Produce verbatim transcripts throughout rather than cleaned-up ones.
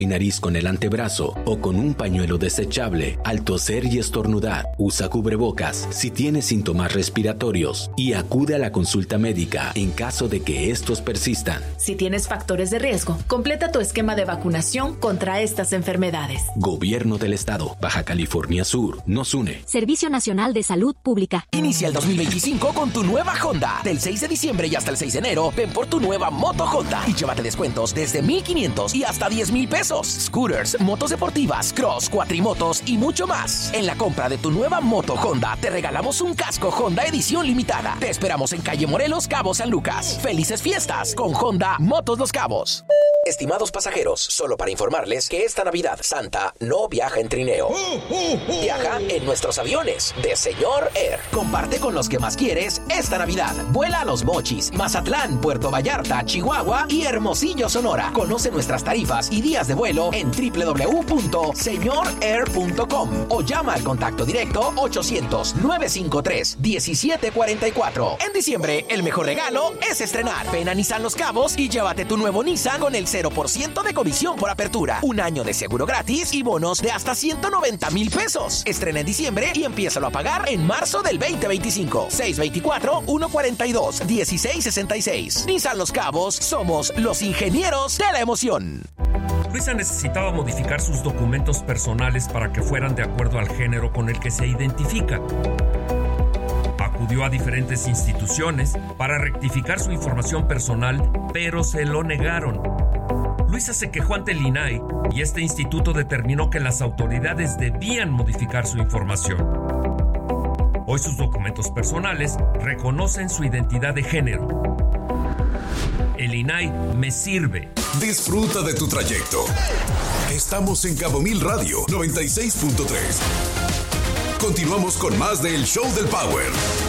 y nariz con el antebrazo o con un pañuelo desechable al toser y estornudar. Usa cubrebocas si tienes síntomas respiratorios y acude a la consulta médica en caso de que estos persistan. Si tienes factores de riesgo, completa tu esquema de vacunación contra estas enfermedades. Gobierno del Estado, Baja California Sur, nos une. Servicio Nacional de Salud Pública. Inicia el dos mil veinticinco con tu nueva Honda. Del seis de diciembre y hasta el seis de enero, ven por tu nueva moto Honda y llévate descuentos desde mil quinientos y hasta diez mil pesos. Scooters, motos deportivas, cross, cuatrimotos y mucho más. En la compra de tu nueva moto Honda, te regalamos un casco Honda edición limitada. Te esperamos en calle Morelos, Cabo San Lucas. Felices fiestas con Honda Motos Los Cabos. Estimados pasajeros, solo para informarles que esta Navidad Santa no viaja en trineo. Viaja en nuestros aviones de Señor Air. Comparte con los que más quieres esta Navidad. Vuela a Los Mochis, Mazatlán, Puerto Vallarta, Chihuahua y Hermosillo, Sonora. Conoce nuestras tarifas y días de vuelo en doble u doble u doble u punto señor air punto com o llama al contacto directo ochocientos, nueve cinco tres, diecisiete cuarenta y cuatro. En diciembre, el mejor regalo es estrenar. Ven a Nissan Los Cabos y llévate tu nuevo Nissan con el cero por ciento de comisión por apertura, un año de seguro gratis y bonos de hasta ciento noventa mil pesos. Estrena en diciembre y empiézalo a pagar en marzo del veinte veinticinco. seis veinticuatro, uno cuarenta y dos, dieciséis sesenta y seis. Nissan Los Cabos, somos los ingenieros de la emoción. Luisa necesitaba modificar sus documentos personales para que fueran de acuerdo al género con el que se identifica. Acudió a diferentes instituciones para rectificar su información personal, pero se lo negaron. Luisa se quejó ante el I N A I y este instituto determinó que las autoridades debían modificar su información. Hoy sus documentos personales reconocen su identidad de género. El I N A I me sirve. Disfruta de tu trayecto. Estamos en Cabo Mil Radio noventa y seis punto tres. Continuamos con más del Show del Power.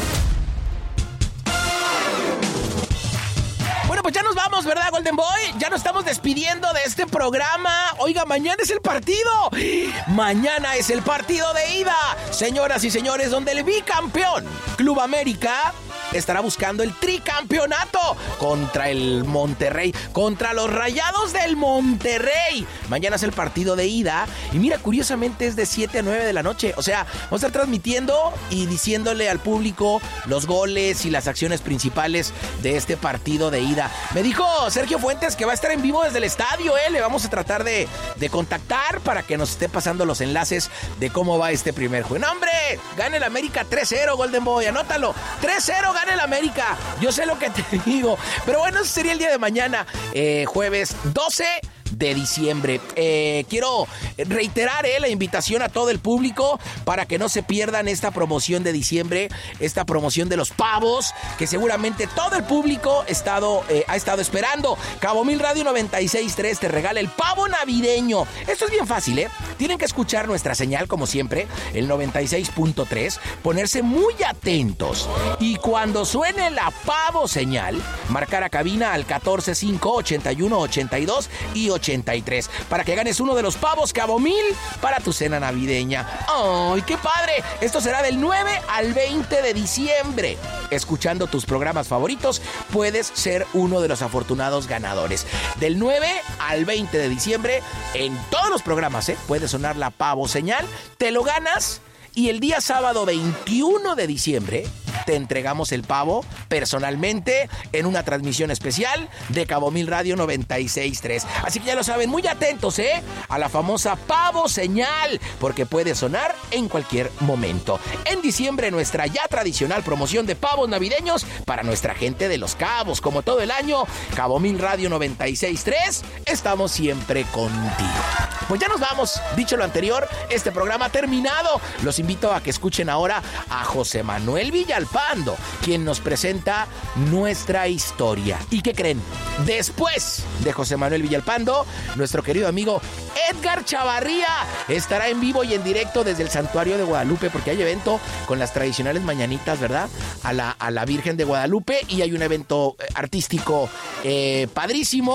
Bueno, pues ya nos vamos, ¿verdad, Golden Boy? Ya nos estamos despidiendo de este programa. Oiga, mañana es el partido. Mañana es el partido de ida. Señoras y señores, donde el bicampeón Club América estará buscando el tricampeonato contra el Monterrey, contra los Rayados del Monterrey. Mañana es el partido de ida y mira, curiosamente es de siete a nueve de la noche. O sea, vamos a estar transmitiendo y diciéndole al público los goles y las acciones principales de este partido de ida. Me dijo Sergio Fuentes que va a estar en vivo desde el estadio, ¿eh? Le vamos a tratar de, de contactar para que nos esté pasando los enlaces de cómo va este primer juego. ¡No, hombre! Gana el América tres cero, Golden Boy, anótalo. tres cero gana el América. Yo sé lo que te digo. Pero bueno, ese sería el día de mañana, eh, jueves doce de diciembre. Eh, quiero reiterar eh, la invitación a todo el público para que no se pierdan esta promoción de diciembre, esta promoción de los pavos, que seguramente todo el público estado, eh, ha estado esperando. Cabo Mil Radio noventa y seis punto tres te regala el pavo navideño. Esto es bien fácil, ¿eh? Tienen que escuchar nuestra señal, como siempre, el noventa y seis punto tres, ponerse muy atentos y cuando suene la pavo señal, marcar a cabina al catorce cinco, ochenta y uno, ochenta y dos y ochenta y tres para que ganes uno de los pavos Cabo Mil para tu cena navideña. ¡Ay, qué padre! Esto será del nueve al veinte de diciembre. Escuchando tus programas favoritos, puedes ser uno de los afortunados ganadores. Del nueve al veinte de diciembre, en todos los programas, ¿eh? Puede sonar la pavo señal, te lo ganas. Y el día sábado veintiuno de diciembre te entregamos el pavo personalmente en una transmisión especial de Cabo Mil Radio noventa y seis punto tres. Así que ya lo saben, muy atentos, ¿eh? A la famosa pavo señal, porque puede sonar en cualquier momento. En diciembre, nuestra ya tradicional promoción de pavos navideños para nuestra gente de Los Cabos. Como todo el año, Cabo Mil Radio noventa y seis punto tres, estamos siempre contigo. Pues ya nos vamos. Dicho lo anterior, este programa ha terminado. Los invito a que escuchen ahora a José Manuel Villalpando, quien nos presenta nuestra historia. ¿Y qué creen? Después de José Manuel Villalpando, nuestro querido amigo Edgar Chavarría estará en vivo y en directo desde el Santuario de Guadalupe, porque hay evento con las tradicionales mañanitas, ¿verdad? A la, a la Virgen de Guadalupe, y hay un evento artístico eh, padrísimo.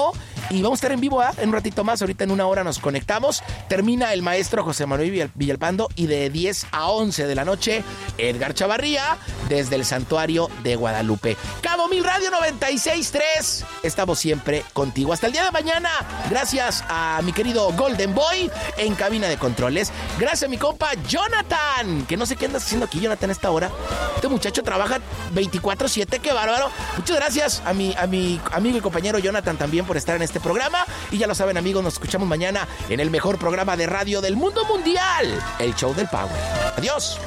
Y vamos a estar en vivo, ¿eh? En un ratito más, ahorita en una hora nos conectamos. Termina el maestro José Manuel Villalpando y de diez a once de la noche, Edgar Chavarría desde el Santuario de Guadalupe. Cabo Mil Radio noventa y seis punto tres. Estamos siempre contigo. Hasta el día de mañana. Gracias a mi querido Golden Boy en cabina de controles. Gracias a mi compa Jonathan, que no sé qué andas haciendo aquí, Jonathan, a esta hora. Este muchacho trabaja veinticuatro siete, qué bárbaro. Muchas gracias a mi, a mi amigo y compañero Jonathan también por estar en este programa. Y ya lo saben, amigos, nos escuchamos mañana en el mejor programa de radio del mundo mundial, el Show del Power. Adiós.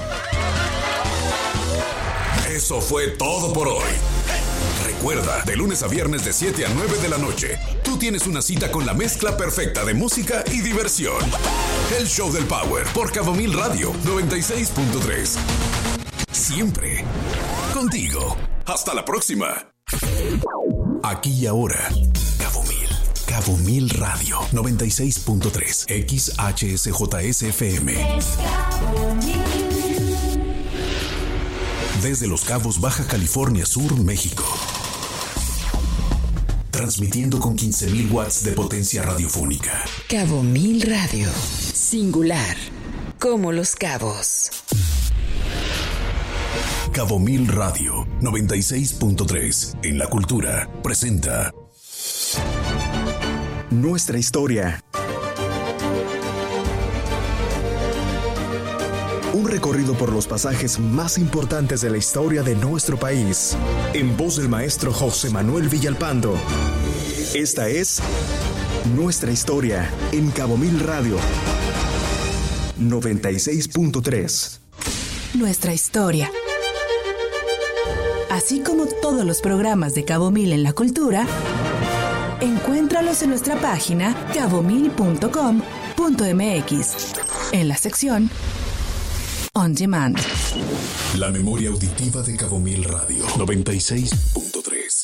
Eso fue todo por hoy. Recuerda, de lunes a viernes de siete a nueve de la noche, tú tienes una cita con la mezcla perfecta de música y diversión. El Show del Power por Cabo Mil Radio noventa y seis punto tres. Siempre contigo. Hasta la próxima. Aquí y ahora, Cabo Mil. Cabo Mil Radio noventa y seis punto tres. X H S J S F M. Desde Los Cabos, Baja California Sur, México. Transmitiendo con quince mil watts de potencia radiofónica. Cabo Mil Radio. Singular. Como Los Cabos. Cabo Mil Radio noventa y seis punto tres. En la cultura presenta Nuestra historia. Un recorrido por los pasajes más importantes de la historia de nuestro país. En voz del maestro José Manuel Villalpando. Esta es Nuestra historia en Cabo Mil Radio noventa y seis punto tres. Nuestra historia. Así como todos los programas de Cabo Mil en la cultura, encuéntralos en nuestra página cabo mil punto com punto m x, en la sección On Demand. La memoria auditiva de Cabo Mil Radio noventa y seis punto tres.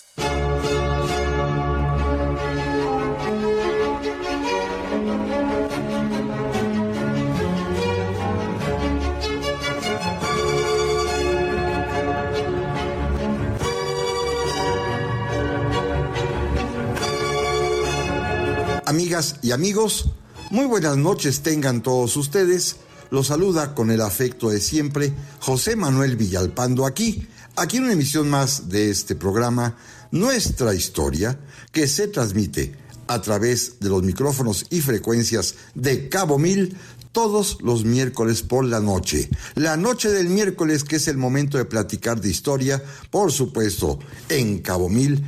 Amigas y amigos, muy buenas noches tengan todos ustedes. Los saluda con el afecto de siempre José Manuel Villalpando aquí, aquí en una emisión más de este programa, Nuestra Historia, que se transmite a través de los micrófonos y frecuencias de Cabo Mil todos los miércoles por la noche. La noche del miércoles, que es el momento de platicar de historia, por supuesto, en Cabo Mil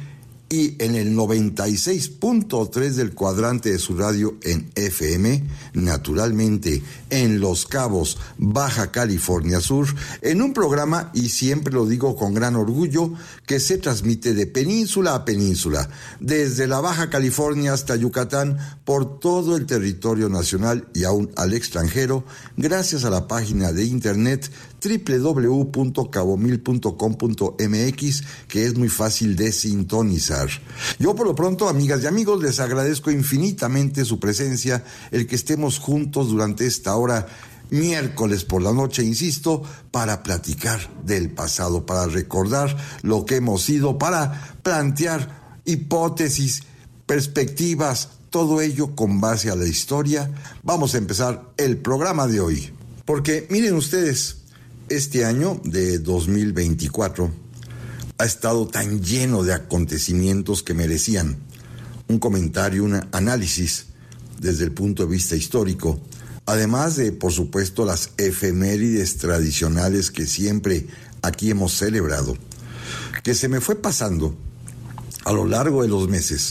y en el noventa y seis punto tres del cuadrante de su radio en F M, naturalmente en Los Cabos, Baja California Sur, en un programa, y siempre lo digo con gran orgullo, que se transmite de península a península, desde la Baja California hasta Yucatán, por todo el territorio nacional y aún al extranjero, gracias a la página de internet doble u doble u doble u punto cabo mil punto com punto m x, que es muy fácil de sintonizar. Yo por lo pronto, amigas y amigos, les agradezco infinitamente su presencia, el que estemos juntos durante esta hora, miércoles por la noche, insisto, para platicar del pasado, para recordar lo que hemos sido, para plantear hipótesis, perspectivas, todo ello con base a la historia. Vamos a empezar el programa de hoy, porque miren ustedes, este año de dos mil veinticuatro ha estado tan lleno de acontecimientos que merecían un comentario, un análisis desde el punto de vista histórico, además de, por supuesto, las efemérides tradicionales que siempre aquí hemos celebrado, que se me fue pasando a lo largo de los meses.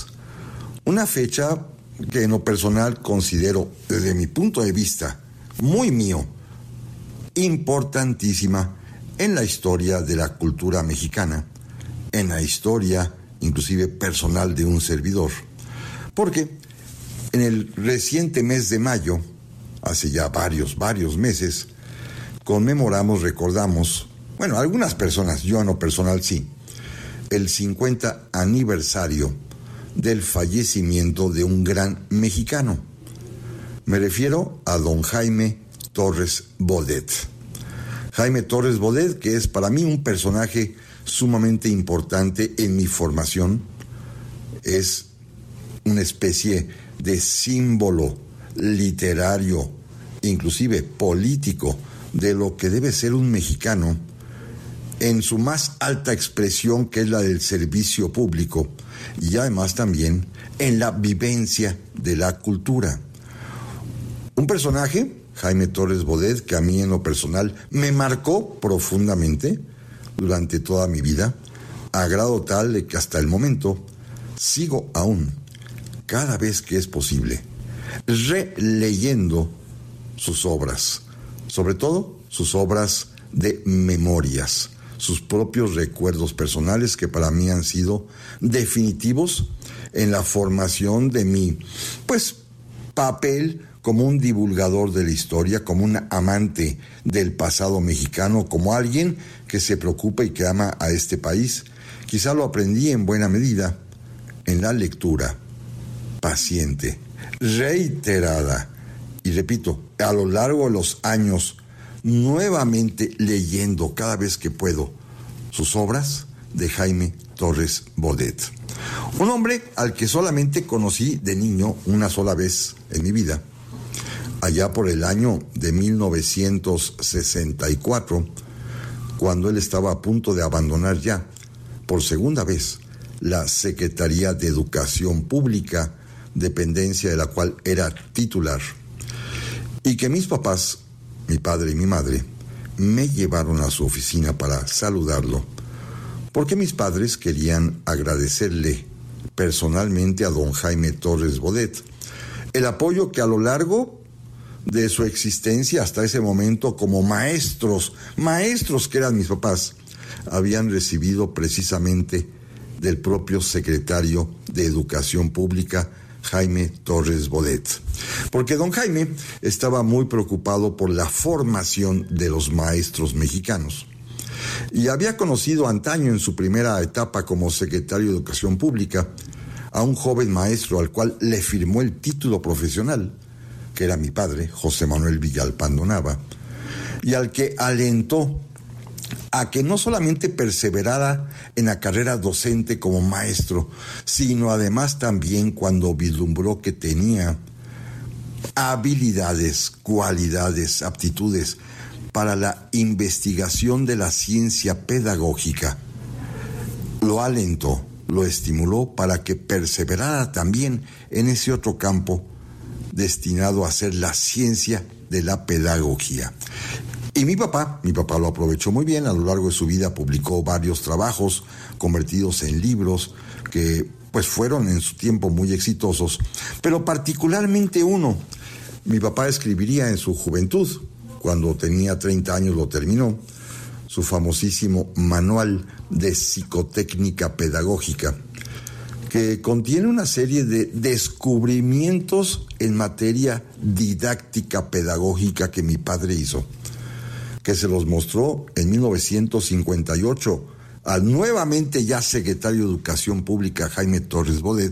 Una fecha que en lo personal considero, desde mi punto de vista, muy mío, importantísima en la historia de la cultura mexicana, en la historia inclusive personal de un servidor. Porque en el reciente mes de mayo, hace ya varios, varios meses, conmemoramos, recordamos, bueno, algunas personas, yo en lo personal sí, el cincuenta aniversario del fallecimiento de un gran mexicano. Me refiero a don Jaime Torres Bodet. Jaime Torres Bodet, que es para mí un personaje sumamente importante en mi formación, es una especie de símbolo literario, inclusive político, de lo que debe ser un mexicano en su más alta expresión, que es la del servicio público, y además también en la vivencia de la cultura. Un personaje, Jaime Torres Bodet, que a mí en lo personal me marcó profundamente durante toda mi vida, a grado tal de que hasta el momento sigo aún, cada vez que es posible, releyendo sus obras, sobre todo sus obras de memorias, sus propios recuerdos personales que para mí han sido definitivos en la formación de mi, pues, papel como un divulgador de la historia, como un amante del pasado mexicano, como alguien que se preocupa y que ama a este país. Quizá lo aprendí en buena medida en la lectura paciente, reiterada, y repito, a lo largo de los años, nuevamente leyendo cada vez que puedo sus obras de Jaime Torres Bodet. Un hombre al que solamente conocí de niño una sola vez en mi vida, allá por el año de mil novecientos sesenta y cuatro, cuando él estaba a punto de abandonar ya, por segunda vez, la Secretaría de Educación Pública, dependencia de la cual era titular, y que mis papás, mi padre y mi madre, me llevaron a su oficina para saludarlo, porque mis padres querían agradecerle personalmente a don Jaime Torres Bodet el apoyo que a lo largo de su existencia hasta ese momento como maestros, maestros que eran mis papás, habían recibido precisamente del propio secretario de Educación Pública, Jaime Torres Bodet. Porque don Jaime estaba muy preocupado por la formación de los maestros mexicanos. Y había conocido antaño, en su primera etapa como secretario de Educación Pública, a un joven maestro al cual le firmó el título profesional, que era mi padre, José Manuel Villalpando Nava, y al que alentó a que no solamente perseverara en la carrera docente como maestro, sino además también cuando vislumbró que tenía habilidades, cualidades, aptitudes para la investigación de la ciencia pedagógica, lo alentó, lo estimuló para que perseverara también en ese otro campo destinado a ser la ciencia de la pedagogía. Y mi papá, mi papá lo aprovechó muy bien. A lo largo de su vida publicó varios trabajos convertidos en libros que pues fueron en su tiempo muy exitosos, pero particularmente uno. Mi papá escribiría en su juventud, cuando tenía treinta años lo terminó, su famosísimo Manual de Psicotécnica Pedagógica, que contiene una serie de descubrimientos en materia didáctica pedagógica que mi padre hizo, que se los mostró en mil novecientos cincuenta y ocho al nuevamente ya secretario de Educación Pública, Jaime Torres Bodet,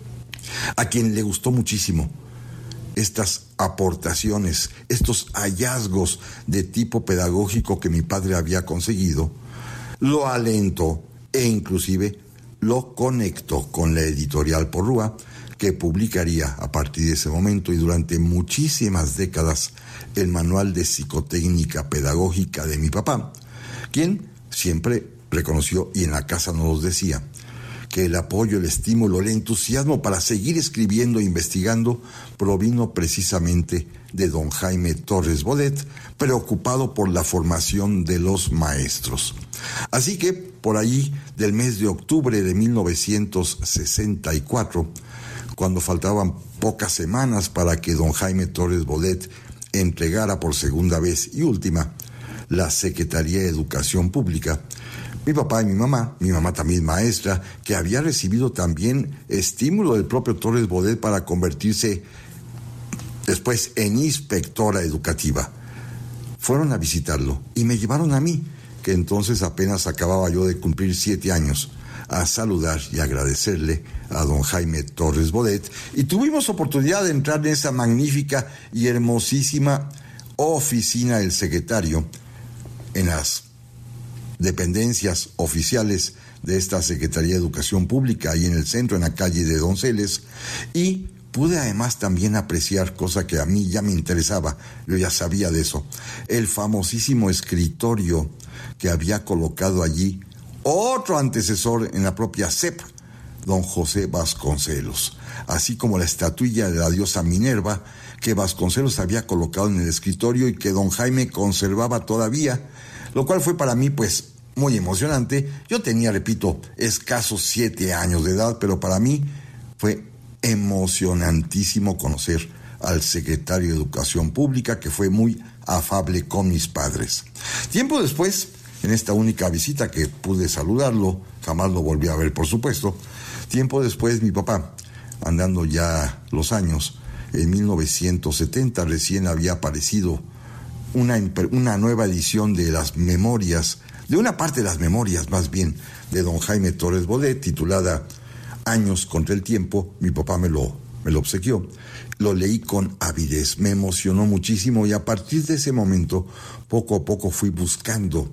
a quien le gustó muchísimo estas aportaciones, estos hallazgos de tipo pedagógico que mi padre había conseguido, lo alentó e inclusive lo conectó con la editorial Porrúa, que publicaría a partir de ese momento y durante muchísimas décadas el Manual de Psicotécnica Pedagógica de mi papá, quien siempre reconoció y en la casa nos decía que el apoyo, el estímulo, el entusiasmo para seguir escribiendo e investigando provino precisamente de don Jaime Torres Bodet, preocupado por la formación de los maestros. Así que, por ahí del mes de octubre de mil novecientos sesenta y cuatro, cuando faltaban pocas semanas para que don Jaime Torres Bodet entregara por segunda vez y última la Secretaría de Educación Pública, mi papá y mi mamá, mi mamá también maestra, que había recibido también estímulo del propio Torres Bodet para convertirse después en inspectora educativa, fueron a visitarlo y me llevaron a mí, que entonces apenas acababa yo de cumplir siete años, a saludar y agradecerle a don Jaime Torres Bodet, y tuvimos oportunidad de entrar en esa magnífica y hermosísima oficina del secretario, en las dependencias oficiales de esta Secretaría de Educación Pública, ahí en el centro, en la calle de Donceles, y pude además también apreciar, cosa que a mí ya me interesaba, yo ya sabía de eso, el famosísimo escritorio que había colocado allí otro antecesor en la propia S E P, don José Vasconcelos, así como la estatuilla de la diosa Minerva que Vasconcelos había colocado en el escritorio y que don Jaime conservaba todavía, lo cual fue para mí pues muy emocionante. Yo tenía, repito, escasos siete años de edad, pero para mí fue emocionantísimo conocer al secretario de Educación Pública, que fue muy afable con mis padres. Tiempo después, en esta única visita que pude saludarlo, jamás lo volví a ver, por supuesto, tiempo después mi papá, andando ya los años, en mil novecientos setenta recién había aparecido una, una nueva edición de las memorias, de una parte de las memorias más bien, de don Jaime Torres Bodet, titulada Años contra el Tiempo. Mi papá me lo, me lo obsequió. Lo leí con avidez, me emocionó muchísimo y a partir de ese momento, poco a poco fui buscando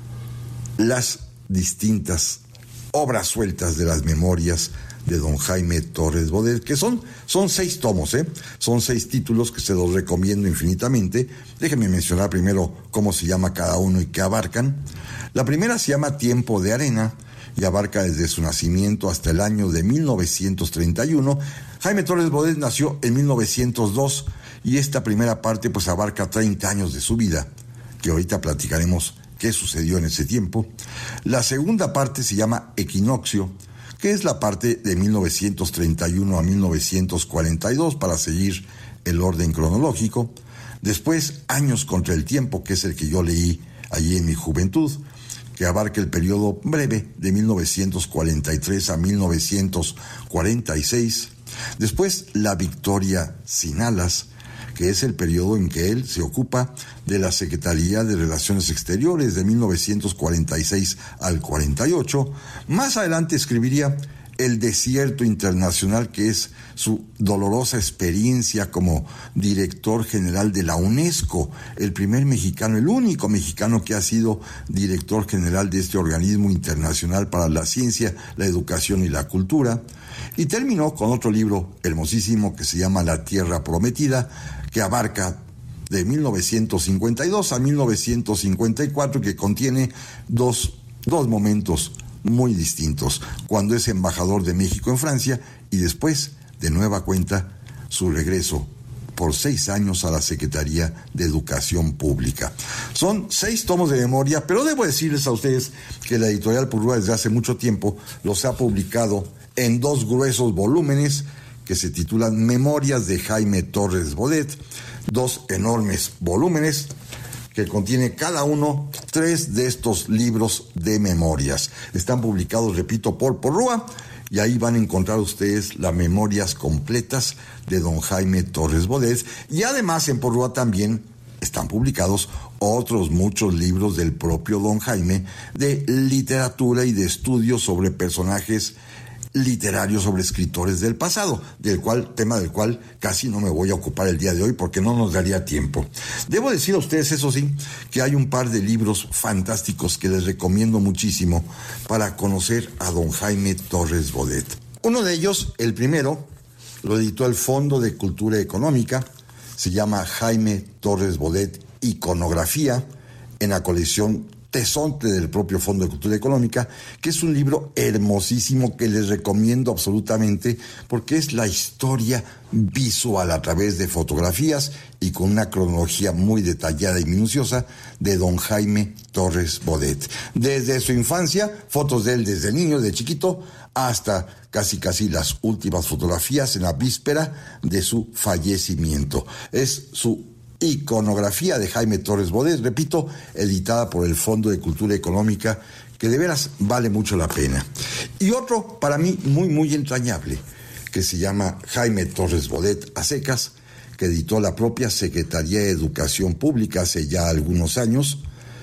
las distintas obras sueltas de las memorias de don Jaime Torres Bodet, que son, son seis tomos, ¿eh? Son seis títulos que se los recomiendo infinitamente. Déjenme mencionar primero cómo se llama cada uno y qué abarcan. La primera se llama Tiempo de Arena y abarca desde su nacimiento hasta el año de mil novecientos treinta y uno. Jaime Torres Bodet nació en mil novecientos dos y esta primera parte pues abarca treinta años de su vida, que ahorita platicaremos qué sucedió en ese tiempo. La segunda parte se llama Equinoccio, que es la parte de mil novecientos treinta y uno a mil novecientos cuarenta y dos, para seguir el orden cronológico. Después, Años contra el Tiempo, que es el que yo leí allí en mi juventud, que abarca el periodo breve de mil novecientos cuarenta y tres a mil novecientos cuarenta y seis. Después, La Victoria sin alas, que es el periodo en que él se ocupa de la Secretaría de Relaciones Exteriores de mil novecientos cuarenta y seis al cuarenta y ocho. Más adelante escribiría El Desierto Internacional, que es su dolorosa experiencia como director general de la UNESCO, el primer mexicano, el único mexicano que ha sido director general de este organismo internacional para la ciencia, la educación y la cultura. Y terminó con otro libro hermosísimo que se llama La Tierra Prometida, que abarca de mil novecientos cincuenta y dos a mil novecientos cincuenta y cuatro, que contiene dos, dos momentos muy distintos, cuando es embajador de México en Francia y después, de nueva cuenta, su regreso por seis años a la Secretaría de Educación Pública. Son seis tomos de memoria, pero debo decirles a ustedes que la editorial Purrúa desde hace mucho tiempo los ha publicado en dos gruesos volúmenes que se titulan Memorias de Jaime Torres Bodet, dos enormes volúmenes que contiene cada uno tres de estos libros de memorias. Están publicados, repito, por Porrúa, y ahí van a encontrar ustedes las memorias completas de don Jaime Torres Bodet, y además en Porrúa también están publicados otros muchos libros del propio don Jaime de literatura y de estudios sobre personajes literarios, sobre escritores del pasado, del cual, tema del cual casi no me voy a ocupar el día de hoy porque no nos daría tiempo. Debo decir a ustedes, eso sí, que hay un par de libros fantásticos que les recomiendo muchísimo para conocer a don Jaime Torres Bodet. Uno de ellos, el primero, lo editó el Fondo de Cultura Económica, se llama Jaime Torres Bodet Iconografía, en la colección Tesontle del propio Fondo de Cultura Económica, que es un libro hermosísimo que les recomiendo absolutamente porque es la historia visual a través de fotografías y con una cronología muy detallada y minuciosa de don Jaime Torres Bodet. Desde su infancia, fotos de él desde niño, de chiquito, hasta casi casi las últimas fotografías en la víspera de su fallecimiento. Es su Iconografía de Jaime Torres Bodet, repito, editada por el Fondo de Cultura Económica, que de veras vale mucho la pena. Y otro, para mí, muy, muy entrañable, que se llama Jaime Torres Bodet a secas, que editó la propia Secretaría de Educación Pública hace ya algunos años,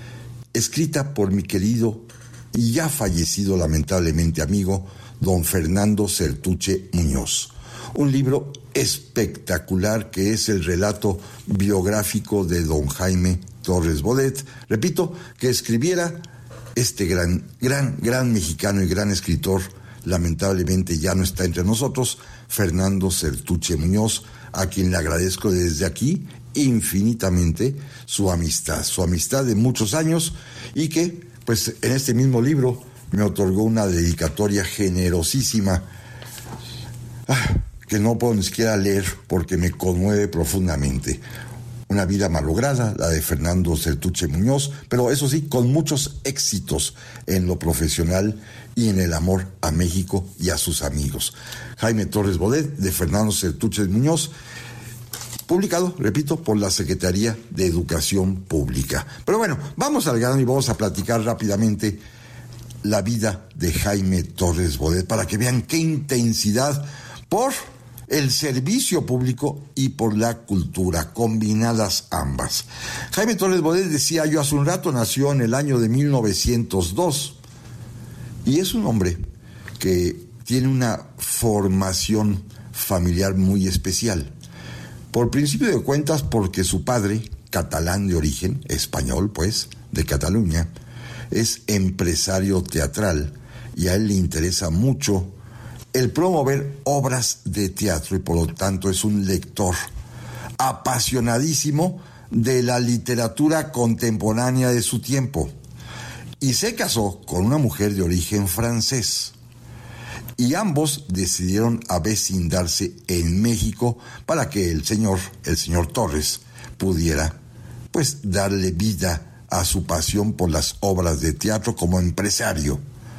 escrita por mi querido y ya fallecido lamentablemente amigo, don Fernando Certuche Muñoz. Un libro espectacular que es el relato biográfico de don Jaime Torres Bodet, repito, que escribiera este gran, gran, gran mexicano y gran escritor, lamentablemente ya no está entre nosotros, Fernando Sertuche Muñoz, a quien le agradezco desde aquí infinitamente su amistad, su amistad de muchos años, y que, pues, en este mismo libro me otorgó una dedicatoria generosísima, ah, que no puedo ni siquiera leer porque me conmueve profundamente. Una vida malograda, la de Fernando Sertuche Muñoz, pero eso sí, con muchos éxitos en lo profesional y en el amor a México y a sus amigos. Jaime Torres Bodet, de Fernando Sertuche Muñoz, publicado, repito, por la Secretaría de Educación Pública. Pero bueno, vamos al grano y vamos a platicar rápidamente la vida de Jaime Torres Bodet para que vean qué intensidad por el servicio público y por la cultura, combinadas ambas. Jaime Torres Bodet, decía yo hace un rato, nació en el año de mil novecientos dos y es un hombre que tiene una formación familiar muy especial. Por principio de cuentas, porque su padre, catalán de origen, español pues, de Cataluña, es empresario teatral y a él le interesa mucho el promover obras de teatro y por lo tanto es un lector apasionadísimo de la literatura contemporánea de su tiempo. Y se casó con una mujer de origen francés. Y ambos decidieron avecindarse en México para que el señor, el señor Torres, pudiera, pues, darle vida a su pasión por las obras de teatro como empresario.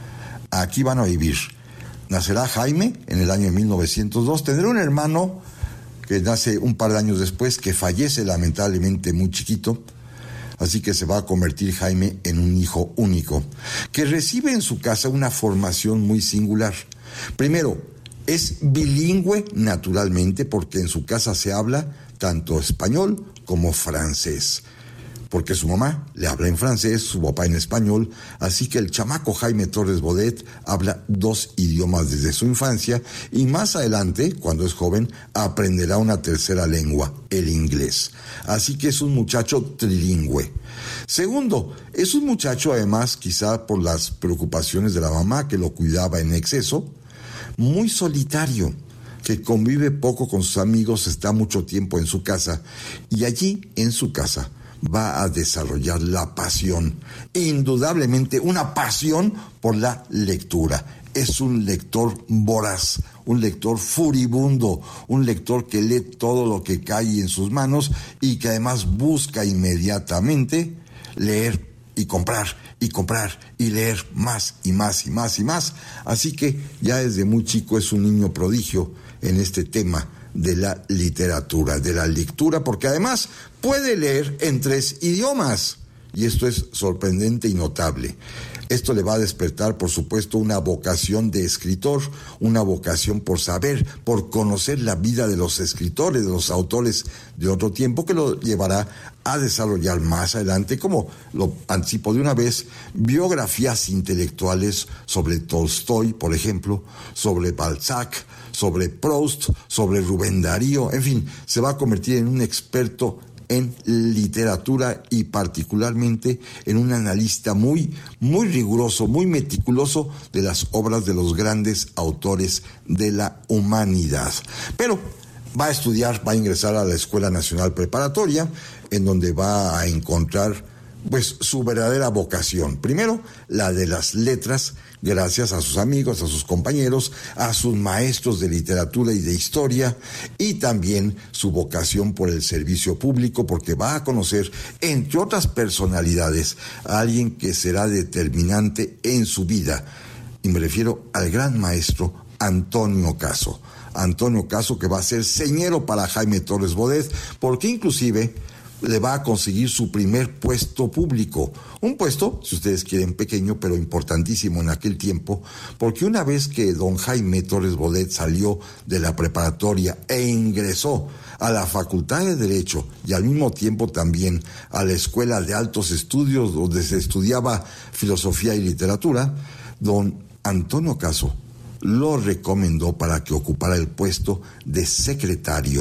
Aquí van a vivir. Nacerá Jaime en el año de mil novecientos dos, tendrá un hermano que nace un par de años después, que fallece lamentablemente muy chiquito, así que se va a convertir Jaime en un hijo único, que recibe en su casa una formación muy singular. Primero, es bilingüe naturalmente, porque en su casa se habla tanto español como francés, porque su mamá le habla en francés, su papá en español, así que el chamaco Jaime Torres Bodet habla dos idiomas desde su infancia y más adelante, cuando es joven, aprenderá una tercera lengua, el inglés. Así que es un muchacho trilingüe. Segundo, es un muchacho además, quizá por las preocupaciones de la mamá que lo cuidaba en exceso, muy solitario, que convive poco con sus amigos, está mucho tiempo en su casa y allí, en su casa, va a desarrollar la pasión, indudablemente una pasión por la lectura. Es un lector voraz, un lector furibundo, un lector que lee todo lo que cae en sus manos y que además busca inmediatamente leer y comprar y comprar y leer más y más y más y más. Así que ya desde muy chico es un niño prodigio en este tema de la literatura, de la lectura, porque además puede leer en tres idiomas, y esto es sorprendente y notable. Esto le va a despertar, por supuesto, una vocación de escritor, una vocación por saber, por conocer la vida de los escritores, de los autores de otro tiempo, que lo llevará a desarrollar más adelante, como lo anticipo de una vez, biografías intelectuales sobre Tolstoy, por ejemplo, sobre Balzac, sobre Proust, sobre Rubén Darío, en fin, se va a convertir en un experto en literatura y particularmente en un analista muy, muy riguroso, muy meticuloso de las obras de los grandes autores de la humanidad. Pero va a estudiar, va a ingresar a la Escuela Nacional Preparatoria, en donde va a encontrar pues su verdadera vocación. Primero, la de las letras, gracias a sus amigos, a sus compañeros, a sus maestros de literatura y de historia, y también su vocación por el servicio público, porque va a conocer, entre otras personalidades, a alguien que será determinante en su vida. Y me refiero al gran maestro Antonio Caso. Antonio Caso, que va a ser señero para Jaime Torres Bodet, porque inclusive le va a conseguir su primer puesto público. Un puesto, si ustedes quieren, pequeño, pero importantísimo en aquel tiempo, porque una vez que don Jaime Torres Bodet salió de la preparatoria e ingresó a la Facultad de Derecho y al mismo tiempo también a la Escuela de Altos Estudios, donde se estudiaba filosofía y literatura, don Antonio Caso lo recomendó para que ocupara el puesto de secretario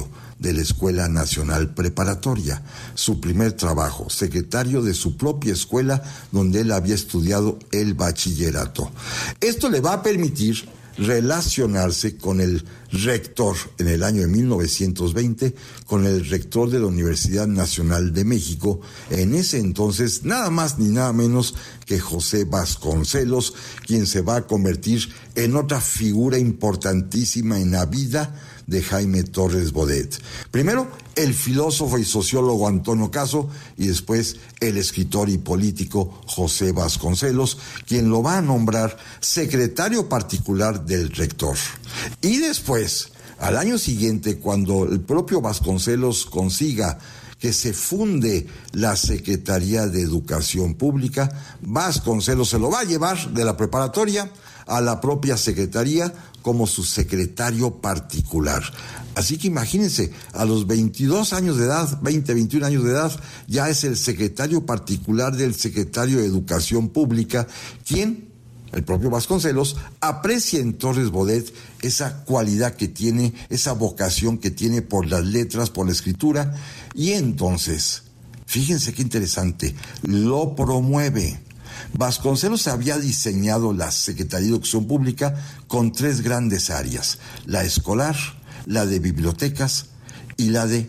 de la Escuela Nacional Preparatoria, su primer trabajo, secretario de su propia escuela donde él había estudiado el bachillerato. Esto le va a permitir relacionarse con el rector en el año de mil novecientos veinte, con el rector de la Universidad Nacional de México, en ese entonces nada más ni nada menos que José Vasconcelos, quien se va a convertir en otra figura importantísima en la vida de Jaime Torres Bodet. Primero, el filósofo y sociólogo Antonio Caso, y después el escritor y político José Vasconcelos, quien lo va a nombrar secretario particular del rector. Y después, al año siguiente, cuando el propio Vasconcelos consiga que se funde la Secretaría de Educación Pública, Vasconcelos se lo va a llevar de la preparatoria a la propia secretaría como su secretario particular. Así que imagínense, a los veintidós años de edad, veinte, veintiún años de edad, ya es el secretario particular del secretario de Educación Pública, quien, el propio Vasconcelos, aprecia en Torres Bodet esa cualidad que tiene, esa vocación que tiene por las letras, por la escritura, y entonces, fíjense qué interesante, lo promueve. Vasconcelos había diseñado la Secretaría de Educación Pública con tres grandes áreas: la escolar, la de bibliotecas y la de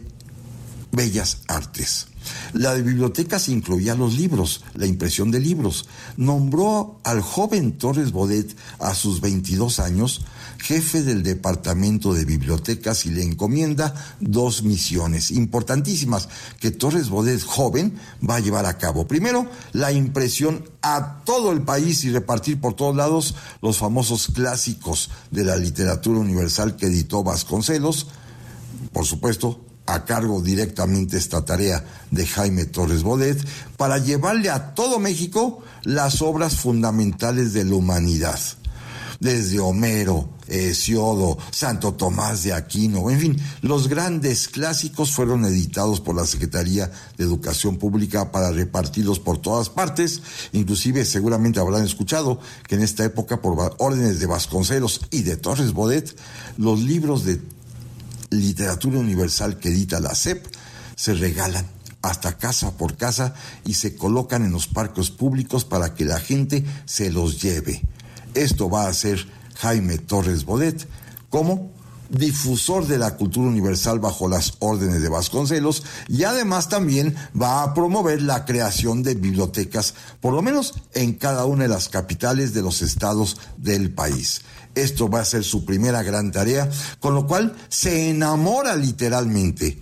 bellas artes. La de bibliotecas incluía los libros, la impresión de libros. Nombró al joven Torres Bodet a sus veintidós años jefe del departamento de bibliotecas y le encomienda dos misiones importantísimas que Torres Bodet, joven, va a llevar a cabo. Primero, la impresión a todo el país y repartir por todos lados los famosos clásicos de la literatura universal que editó Vasconcelos, por supuesto, a cargo directamente esta tarea de Jaime Torres Bodet, para llevarle a todo México las obras fundamentales de la humanidad. Desde Homero, Hesiodo, Santo Tomás de Aquino, en fin, los grandes clásicos fueron editados por la Secretaría de Educación Pública para repartirlos por todas partes. Inclusive seguramente habrán escuchado que en esta época, por órdenes de Vasconcelos y de Torres Bodet, los libros de literatura universal que edita la S E P se regalan hasta casa por casa y se colocan en los parques públicos para que la gente se los lleve. Esto va a hacer Jaime Torres Bodet como difusor de la cultura universal bajo las órdenes de Vasconcelos, y además también va a promover la creación de bibliotecas, por lo menos en cada una de las capitales de los estados del país. Esto va a ser su primera gran tarea, con lo cual se enamora literalmente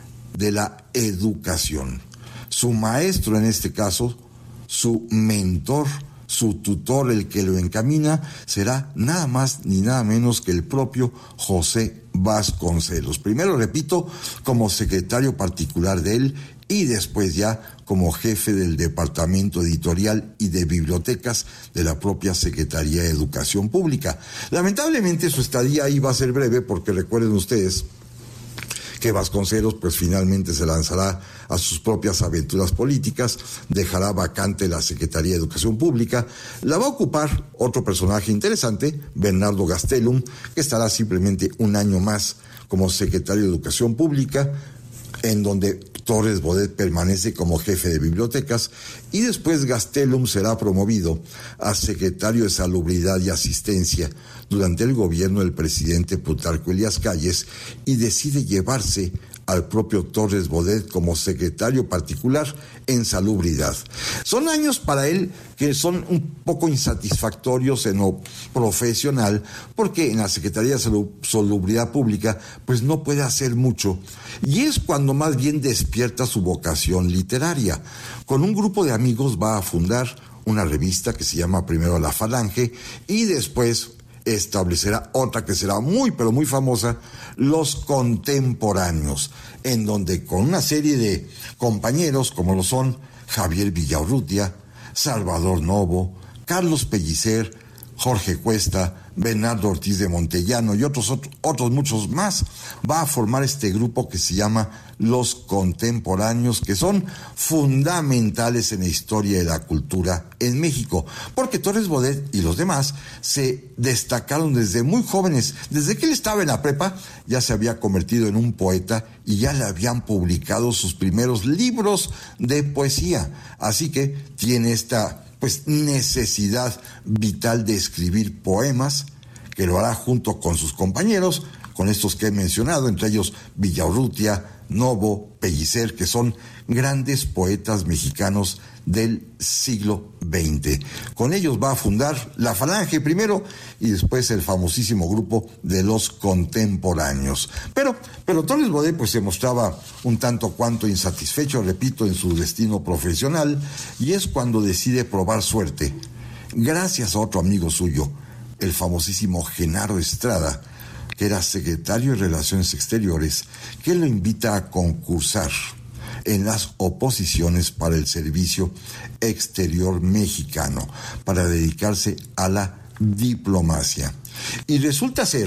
de la educación. Su maestro, en este caso, su mentor, su tutor, el que lo encamina, será nada más ni nada menos que el propio José Vasconcelos. Primero, repito, como secretario particular de él y después ya como jefe del departamento editorial y de bibliotecas de la propia Secretaría de Educación Pública. Lamentablemente su estadía ahí va a ser breve porque recuerden ustedes que Vasconcelos pues finalmente se lanzará a sus propias aventuras políticas, dejará vacante la Secretaría de Educación Pública, la va a ocupar otro personaje interesante, Bernardo Gastelum, que estará simplemente un año más como secretario de Educación Pública, en donde Torres Bodet permanece como jefe de bibliotecas, y después Gastelum será promovido a secretario de Salubridad y Asistencia durante el gobierno del presidente Plutarco Elías Calles, y decide llevarse al propio Torres Bodet como secretario particular en Salubridad. Son años para él que son un poco insatisfactorios en lo profesional, porque en la Secretaría de Salubridad Pública pues no puede hacer mucho, y es cuando más bien despierta su vocación literaria. Con un grupo de amigos va a fundar una revista que se llama primero La Falange y después establecerá otra que será muy pero muy famosa, Los Contemporáneos, en donde con una serie de compañeros como lo son Javier Villaurrutia, Salvador Novo, Carlos Pellicer, Jorge Cuesta, Bernardo Ortiz de Montellano y otros, otros, otros muchos más, va a formar este grupo que se llama Los Contemporáneos, que son fundamentales en la historia de la cultura en México, porque Torres Bodet y los demás se destacaron desde muy jóvenes. Desde que él estaba en la prepa ya se había convertido en un poeta y ya le habían publicado sus primeros libros de poesía, así que tiene esta pues necesidad vital de escribir poemas, que lo hará junto con sus compañeros, con estos que he mencionado, entre ellos Villaurrutia, Novo, Pellicer, que son grandes poetas mexicanos del siglo veinte. Con ellos va a fundar la Falange primero y después el famosísimo grupo de Los Contemporáneos. Pero, pero Torres Bodet pues se mostraba un tanto cuanto insatisfecho, repito, en su destino profesional, y es cuando decide probar suerte, gracias a otro amigo suyo, el famosísimo Genaro Estrada, que era secretario de Relaciones Exteriores, que lo invita a concursar en las oposiciones para el Servicio Exterior Mexicano, para dedicarse a la diplomacia. Y resulta ser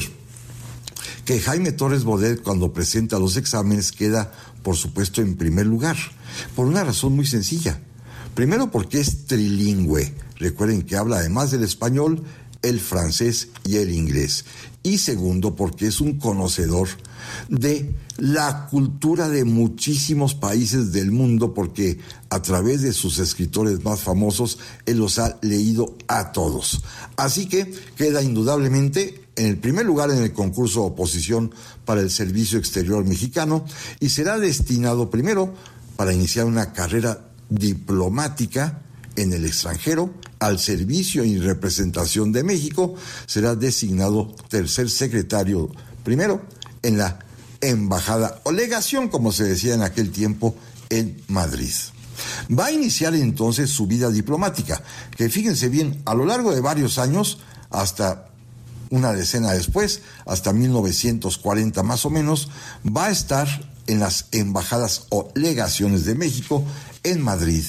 que Jaime Torres Bodet, cuando presenta los exámenes, queda, por supuesto, en primer lugar, por una razón muy sencilla. Primero, porque es trilingüe. Recuerden que habla, además del español, el francés y el inglés. Y segundo, porque es un conocedor de la cultura de muchísimos países del mundo, porque a través de sus escritores más famosos, él los ha leído a todos. Así que queda indudablemente en el primer lugar en el concurso de oposición para el Servicio Exterior Mexicano y será destinado primero para iniciar una carrera diplomática en el extranjero, al servicio y representación de México. Será designado tercer secretario, primero en la embajada o legación, como se decía en aquel tiempo, en Madrid. Va a iniciar entonces su vida diplomática, que fíjense bien, a lo largo de varios años, hasta una decena después, hasta mil novecientos cuarenta más o menos, va a estar en las embajadas o legaciones de México en Madrid,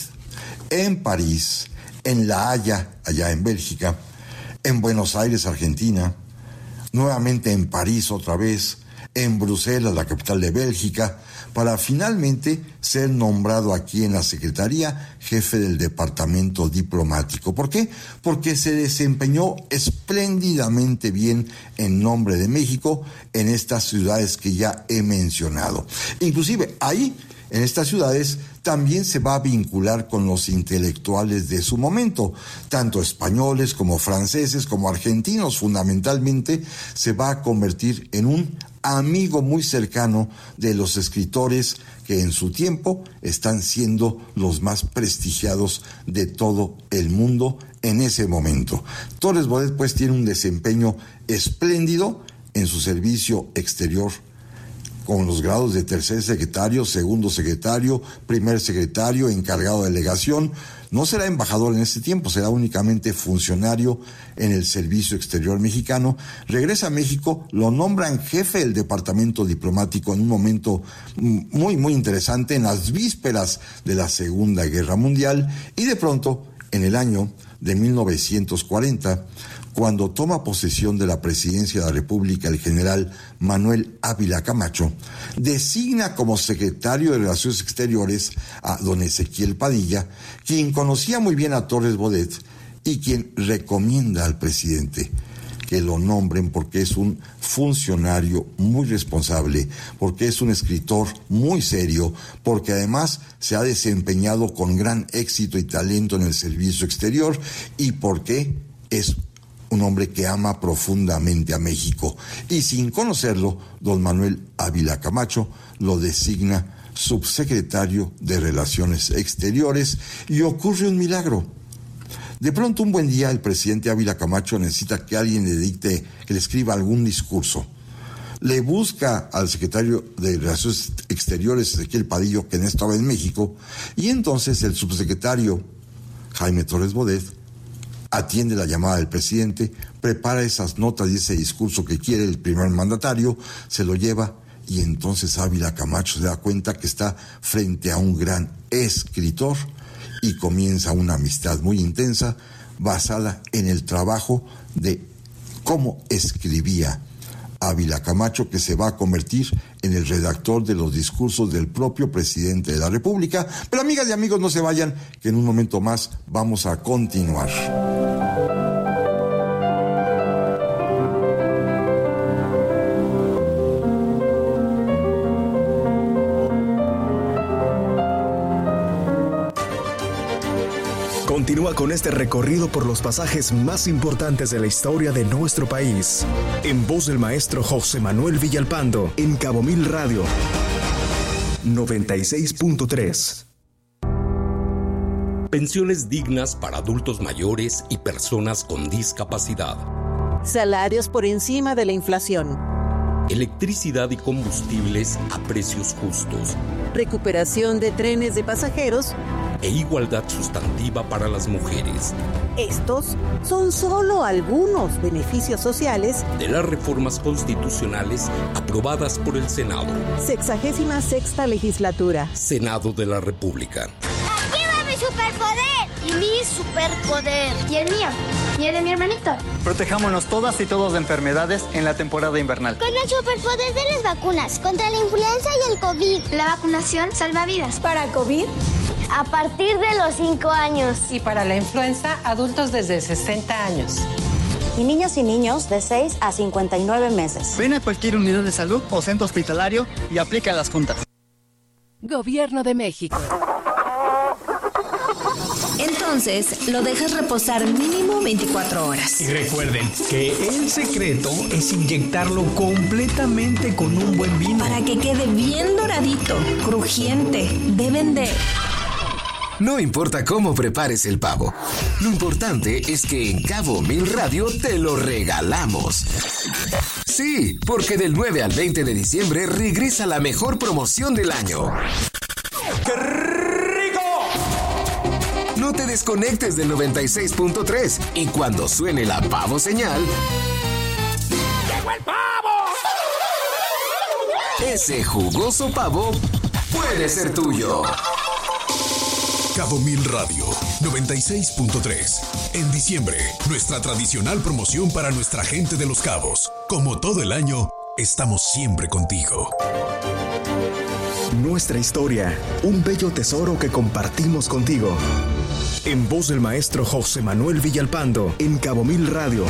en París, en La Haya, allá en Bélgica, en Buenos Aires, Argentina, nuevamente en París otra vez, en Bruselas, la capital de Bélgica, para finalmente ser nombrado aquí en la Secretaría jefe del Departamento Diplomático. ¿Por qué? Porque se desempeñó espléndidamente bien en nombre de México en estas ciudades que ya he mencionado. Inclusive ahí, en estas ciudades, también se va a vincular con los intelectuales de su momento, tanto españoles como franceses como argentinos. Fundamentalmente se va a convertir en un amigo muy cercano de los escritores que en su tiempo están siendo los más prestigiados de todo el mundo en ese momento. Torres Bodet pues tiene un desempeño espléndido en su servicio exterior, con los grados de tercer secretario, segundo secretario, primer secretario, encargado de delegación. No será embajador en ese tiempo, será únicamente funcionario en el Servicio Exterior Mexicano. Regresa a México, lo nombran jefe del Departamento Diplomático en un momento muy, muy interesante, en las vísperas de la Segunda Guerra Mundial, y de pronto, en el año de mil novecientos cuarenta, cuando toma posesión de la presidencia de la República el general Manuel Ávila Camacho, designa como secretario de Relaciones Exteriores a don Ezequiel Padilla, quien conocía muy bien a Torres Bodet y quien recomienda al presidente que lo nombren porque es un funcionario muy responsable, porque es un escritor muy serio, porque además se ha desempeñado con gran éxito y talento en el servicio exterior y porque es un hombre que ama profundamente a México. Y sin conocerlo, don Manuel Ávila Camacho lo designa subsecretario de Relaciones Exteriores y ocurre un milagro. De pronto, un buen día, el presidente Ávila Camacho necesita que alguien le dicte, que le escriba algún discurso. Le busca al secretario de Relaciones Exteriores, Ezequiel Padillo, que no estaba en México, y entonces el subsecretario Jaime Torres Bodet atiende la llamada del presidente, prepara esas notas y ese discurso que quiere el primer mandatario, se lo lleva, y entonces Ávila Camacho se da cuenta que está frente a un gran escritor y comienza una amistad muy intensa basada en el trabajo de cómo escribía Ávila Camacho, que se va a convertir en el redactor de los discursos del propio presidente de la República. Pero amigas y amigos, no se vayan, que en un momento más vamos a continuar. Continúa con este recorrido por los pasajes más importantes de la historia de nuestro país. En voz del maestro José Manuel Villalpando, en Cabo Mil Radio noventa y seis punto tres. Pensiones dignas para adultos mayores y personas con discapacidad. Salarios por encima de la inflación. Electricidad y combustibles a precios justos. Recuperación de trenes de pasajeros e igualdad sustantiva para las mujeres. Estos son solo algunos beneficios sociales de las reformas constitucionales aprobadas por el Senado. Sexagésima sexta legislatura. Senado de la República. ¡Aquí va mi superpoder! Y mi superpoder. ¿Y el mío? ¿Y el de mi hermanito? Protejámonos todas y todos de enfermedades en la temporada invernal. Con el superpoder de las vacunas contra la influenza y el COVID. La vacunación salva vidas. Para COVID, a partir de los cinco años. Y para la influenza, adultos desde sesenta años. Y niños y niños de seis a cincuenta y nueve meses. Ven a cualquier unidad de salud o centro hospitalario y aplica las juntas. Gobierno de México. Entonces, lo dejas reposar mínimo veinticuatro horas. Y recuerden que el secreto es inyectarlo completamente con un buen vino. Para que quede bien doradito, crujiente. Deben de... No importa cómo prepares el pavo, lo importante es que en Cabo Mil Radio te lo regalamos. Sí, porque del nueve al veinte de diciembre regresa la mejor promoción del año. ¡Qué rico! No te desconectes del noventa y seis punto tres y cuando suene la pavo señal... ¡Llegó el pavo! Ese jugoso pavo puede ser tuyo. Cabo Mil Radio noventa y seis punto tres. En diciembre, nuestra tradicional promoción para nuestra gente de Los Cabos. Como todo el año, estamos siempre contigo. Nuestra historia, un bello tesoro que compartimos contigo. En voz del maestro José Manuel Villalpando, en Cabo Mil Radio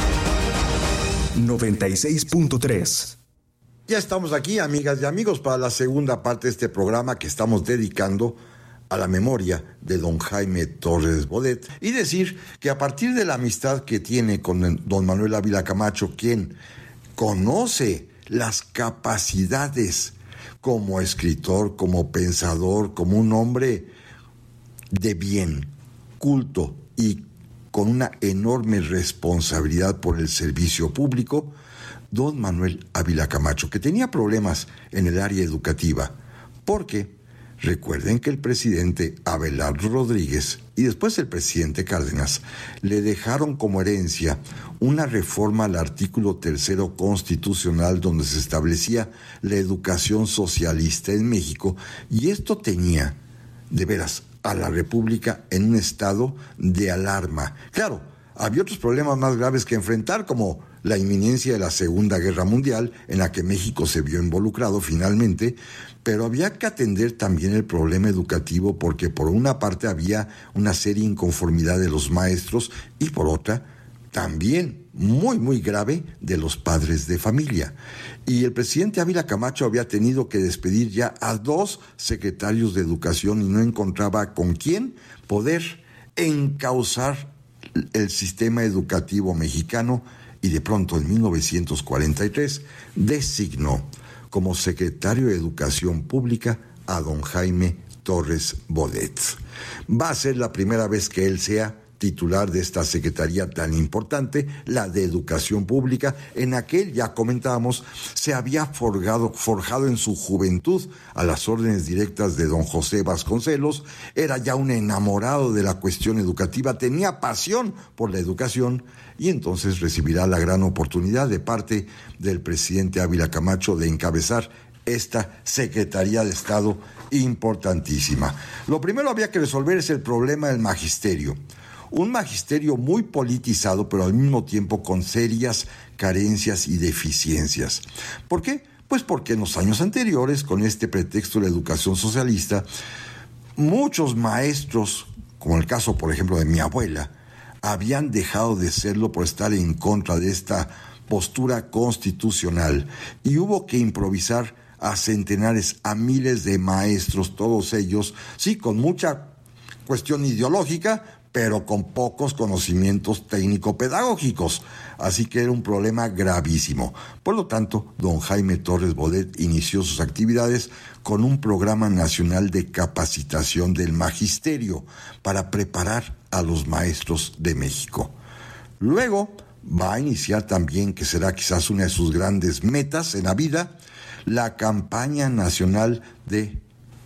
noventa y seis punto tres. Ya estamos aquí, amigas y amigos, para la segunda parte de este programa que estamos dedicando a la memoria de don Jaime Torres Bodet, y decir que a partir de la amistad que tiene con don Manuel Ávila Camacho, quien conoce las capacidades como escritor, como pensador, como un hombre de bien, culto y con una enorme responsabilidad por el servicio público, don Manuel Ávila Camacho, que tenía problemas en el área educativa, porque recuerden que el presidente Abelardo Rodríguez y después el presidente Cárdenas le dejaron como herencia una reforma al artículo tercero constitucional donde se establecía la educación socialista en México, y esto tenía, de veras, a la República en un estado de alarma. Claro, había otros problemas más graves que enfrentar, como la inminencia de la Segunda Guerra Mundial, en la que México se vio involucrado finalmente, pero había que atender también el problema educativo, porque por una parte había una seria inconformidad de los maestros y por otra también muy muy grave de los padres de familia. Y el presidente Ávila Camacho había tenido que despedir ya a dos secretarios de educación y no encontraba con quién poder encauzar el sistema educativo mexicano, y de pronto en mil novecientos cuarenta y tres designó como secretario de Educación Pública a don Jaime Torres Bodet. Va a ser la primera vez que él sea titular de esta secretaría tan importante, la de Educación Pública. En aquel, ya comentábamos, se había forjado, forjado en su juventud a las órdenes directas de don José Vasconcelos, era ya un enamorado de la cuestión educativa, tenía pasión por la educación, y entonces recibirá la gran oportunidad de parte del presidente Ávila Camacho de encabezar esta Secretaría de Estado importantísima. Lo primero había que resolver es el problema del magisterio. Un magisterio muy politizado, pero al mismo tiempo con serias carencias y deficiencias. ¿Por qué? Pues porque en los años anteriores, con este pretexto de la educación socialista, muchos maestros, como el caso, por ejemplo, de mi abuela, habían dejado de serlo por estar en contra de esta postura constitucional, y hubo que improvisar a centenares, a miles de maestros, todos ellos, sí, con mucha cuestión ideológica, pero con pocos conocimientos técnico-pedagógicos. Así que era un problema gravísimo. Por lo tanto, don Jaime Torres Bodet inició sus actividades con un programa nacional de capacitación del magisterio para preparar a los maestros de México. Luego va a iniciar también, que será quizás una de sus grandes metas en la vida, la campaña nacional de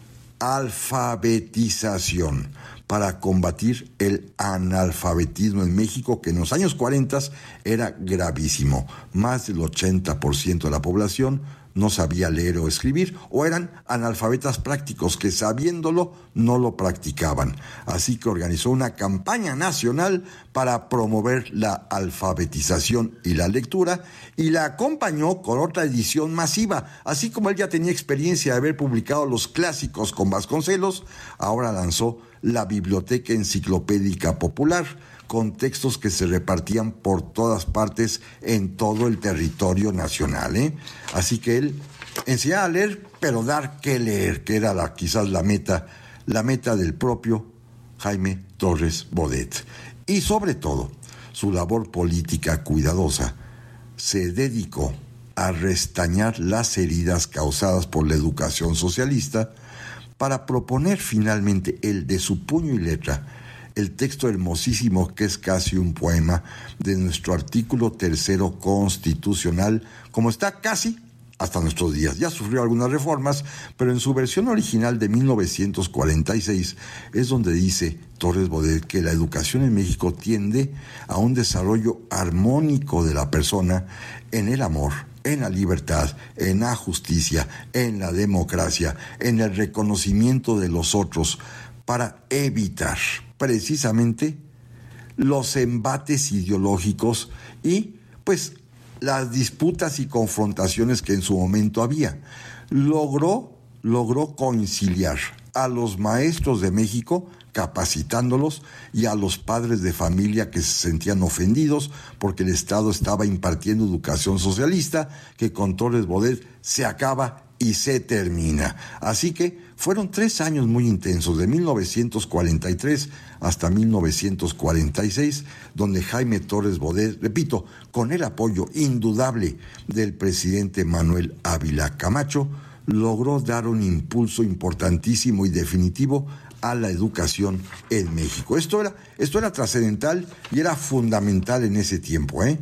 alfabetización para combatir el analfabetismo en México, que en los años cuarenta era gravísimo. Más del ochenta por ciento de la población no sabía leer o escribir, o eran analfabetas prácticos que, sabiéndolo, no lo practicaban. Así que organizó una campaña nacional para promover la alfabetización y la lectura, y la acompañó con otra edición masiva. Así como él ya tenía experiencia de haber publicado los clásicos con Vasconcelos, ahora lanzó la Biblioteca Enciclopédica Popular, con textos que se repartían por todas partes en todo el territorio nacional, ¿eh? Así que él enseñaba a leer, pero dar que leer, que era la, quizás la meta, la meta del propio Jaime Torres Bodet. Y sobre todo, su labor política cuidadosa se dedicó a restañar las heridas causadas por la educación socialista, para proponer finalmente el de su puño y letra, el texto hermosísimo que es casi un poema de nuestro artículo tercero constitucional, como está casi hasta nuestros días. Ya sufrió algunas reformas, pero en su versión original de mil novecientos cuarenta y seis es donde dice Torres Bodet que la educación en México tiende a un desarrollo armónico de la persona en el amor, en la libertad, en la justicia, en la democracia, en el reconocimiento de los otros, para evitar precisamente los embates ideológicos y pues las disputas y confrontaciones que en su momento había. Logró, logró conciliar a los maestros de México, capacitándolos, y a los padres de familia que se sentían ofendidos porque el Estado estaba impartiendo educación socialista, que con Torres Bodet se acaba y se termina. Así que fueron tres años muy intensos, de mil novecientos cuarenta y tres hasta mil novecientos cuarenta y seis, donde Jaime Torres Bodet, repito, con el apoyo indudable del presidente Manuel Ávila Camacho, logró dar un impulso importantísimo y definitivo a la educación en México. Esto era, esto era trascendental y era fundamental en ese tiempo, ¿eh?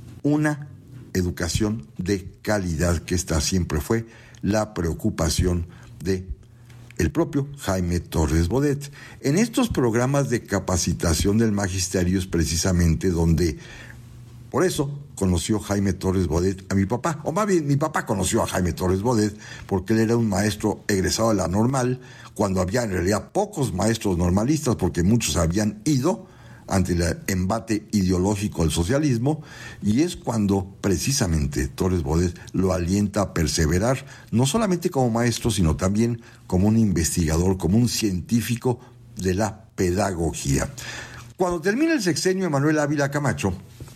Una educación de calidad, que esta siempre fue la preocupación de el propio Jaime Torres Bodet. En estos programas de capacitación del magisterio es precisamente donde, por eso, conoció Jaime Torres Bodet a mi papá, o más bien mi papá conoció a Jaime Torres Bodet porque él era un maestro egresado de la normal, cuando había en realidad pocos maestros normalistas, porque muchos habían ido ante el embate ideológico del socialismo, y es cuando precisamente Torres Bodet lo alienta a perseverar, no solamente como maestro, sino también como un investigador, como un científico de la pedagogía. Cuando termina el sexenio de Manuel Ávila Camacho,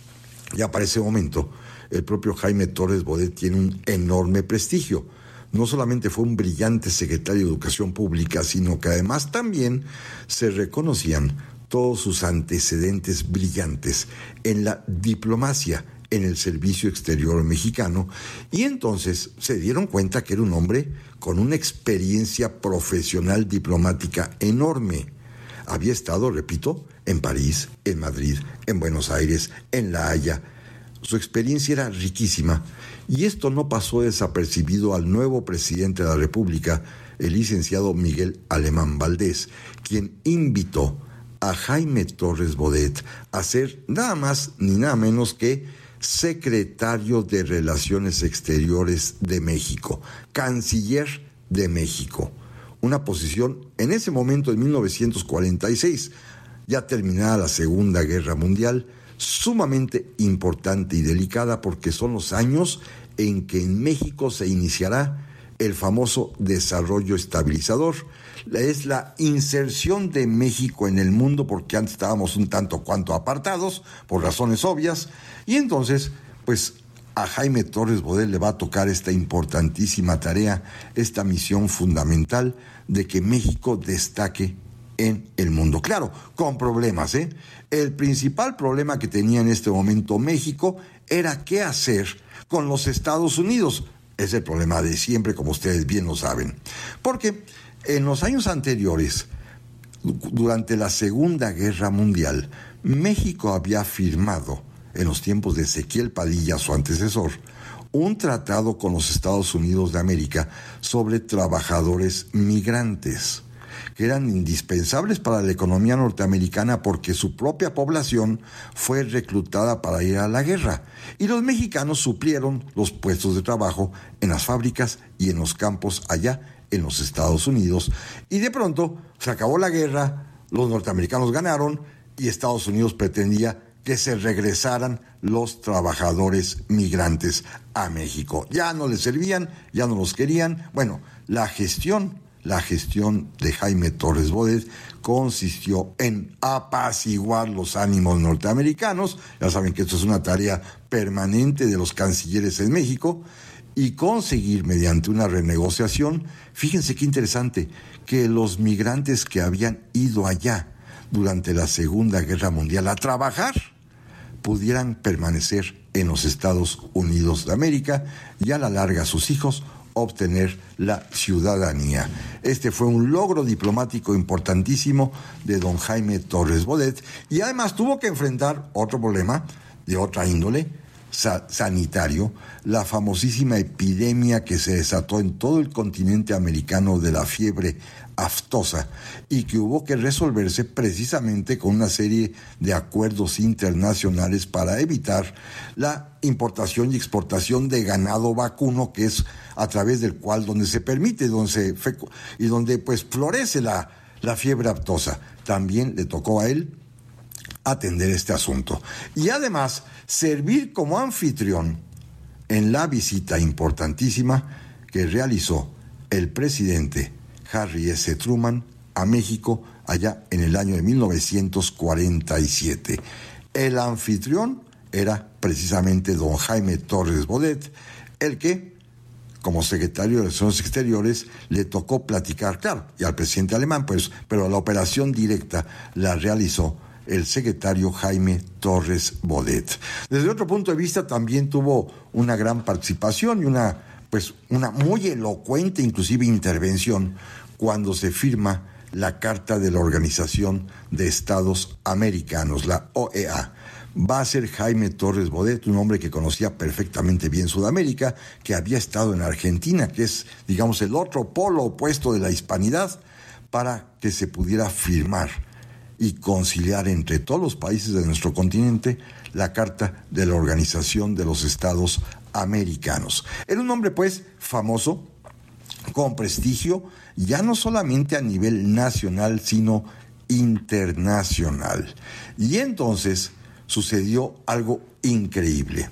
ya para ese momento, el propio Jaime Torres Bodet tiene un enorme prestigio. No solamente fue un brillante secretario de Educación Pública, sino que además también se reconocían todos sus antecedentes brillantes en la diplomacia, en el servicio exterior mexicano, y entonces se dieron cuenta que era un hombre con una experiencia profesional diplomática enorme. Había estado, repito, en París, en Madrid, en Buenos Aires, en La Haya. Su experiencia era riquísima, y esto no pasó desapercibido al nuevo presidente de la República, el licenciado Miguel Alemán Valdés, quien invitó a Jaime Torres Bodet a ser nada más ni nada menos que secretario de Relaciones Exteriores de México, canciller de México. Una posición en ese momento, en mil novecientos cuarenta y seis, ya terminada la Segunda Guerra Mundial, sumamente importante y delicada porque son los años en que en México se iniciará el famoso desarrollo estabilizador. Es la inserción de México en el mundo, porque antes estábamos un tanto cuanto apartados, por razones obvias, y entonces, pues, a Jaime Torres Bodet le va a tocar esta importantísima tarea, esta misión fundamental de que México destaque en el mundo. Claro, con problemas, ¿eh? El principal problema que tenía en este momento México era qué hacer con los Estados Unidos. Es el problema de siempre, como ustedes bien lo saben. Porque en los años anteriores, durante la Segunda Guerra Mundial, México había firmado, en los tiempos de Ezequiel Padilla, su antecesor, un tratado con los Estados Unidos de América sobre trabajadores migrantes, que eran indispensables para la economía norteamericana porque su propia población fue reclutada para ir a la guerra, y los mexicanos suplieron los puestos de trabajo en las fábricas y en los campos allá en los Estados Unidos, y de pronto se acabó la guerra, los norteamericanos ganaron y Estados Unidos pretendía que se regresaran los trabajadores migrantes a México. Ya no les servían, ya no los querían. Bueno, la gestión, la gestión de Jaime Torres Bodet consistió en apaciguar los ánimos norteamericanos. Ya saben que esto es una tarea permanente de los cancilleres en México, y conseguir mediante una renegociación, fíjense qué interesante, que los migrantes que habían ido allá durante la Segunda Guerra Mundial a trabajar pudieran permanecer en los Estados Unidos de América y a la larga sus hijos obtener la ciudadanía. Este fue un logro diplomático importantísimo de don Jaime Torres Bodet, y además tuvo que enfrentar otro problema de otra índole, sa- sanitario, la famosísima epidemia que se desató en todo el continente americano de la fiebre aftosa, y que hubo que resolverse precisamente con una serie de acuerdos internacionales para evitar la importación y exportación de ganado vacuno, que es a través del cual donde se permite, donde se fecu- y donde pues florece la, la fiebre aftosa. También le tocó a él atender este asunto. Y además, servir como anfitrión en la visita importantísima que realizó el presidente Harry S. Truman a México allá en el año de mil novecientos cuarenta y siete. El anfitrión era precisamente don Jaime Torres Bodet, el que, como secretario de Relaciones Exteriores, le tocó platicar, claro, y al presidente alemán, pues, pero la operación directa la realizó el secretario Jaime Torres Bodet. Desde otro punto de vista, también tuvo una gran participación y una, pues, una muy elocuente, inclusive, intervención cuando se firma la Carta de la Organización de Estados Americanos, la O E A. Va a ser Jaime Torres Bodet, un hombre que conocía perfectamente bien Sudamérica, que había estado en Argentina, que es, digamos, el otro polo opuesto de la hispanidad, para que se pudiera firmar y conciliar entre todos los países de nuestro continente la Carta de la Organización de los Estados Americanos. Era un hombre, pues, famoso, con prestigio, ya no solamente a nivel nacional, sino internacional. Y entonces sucedió algo increíble.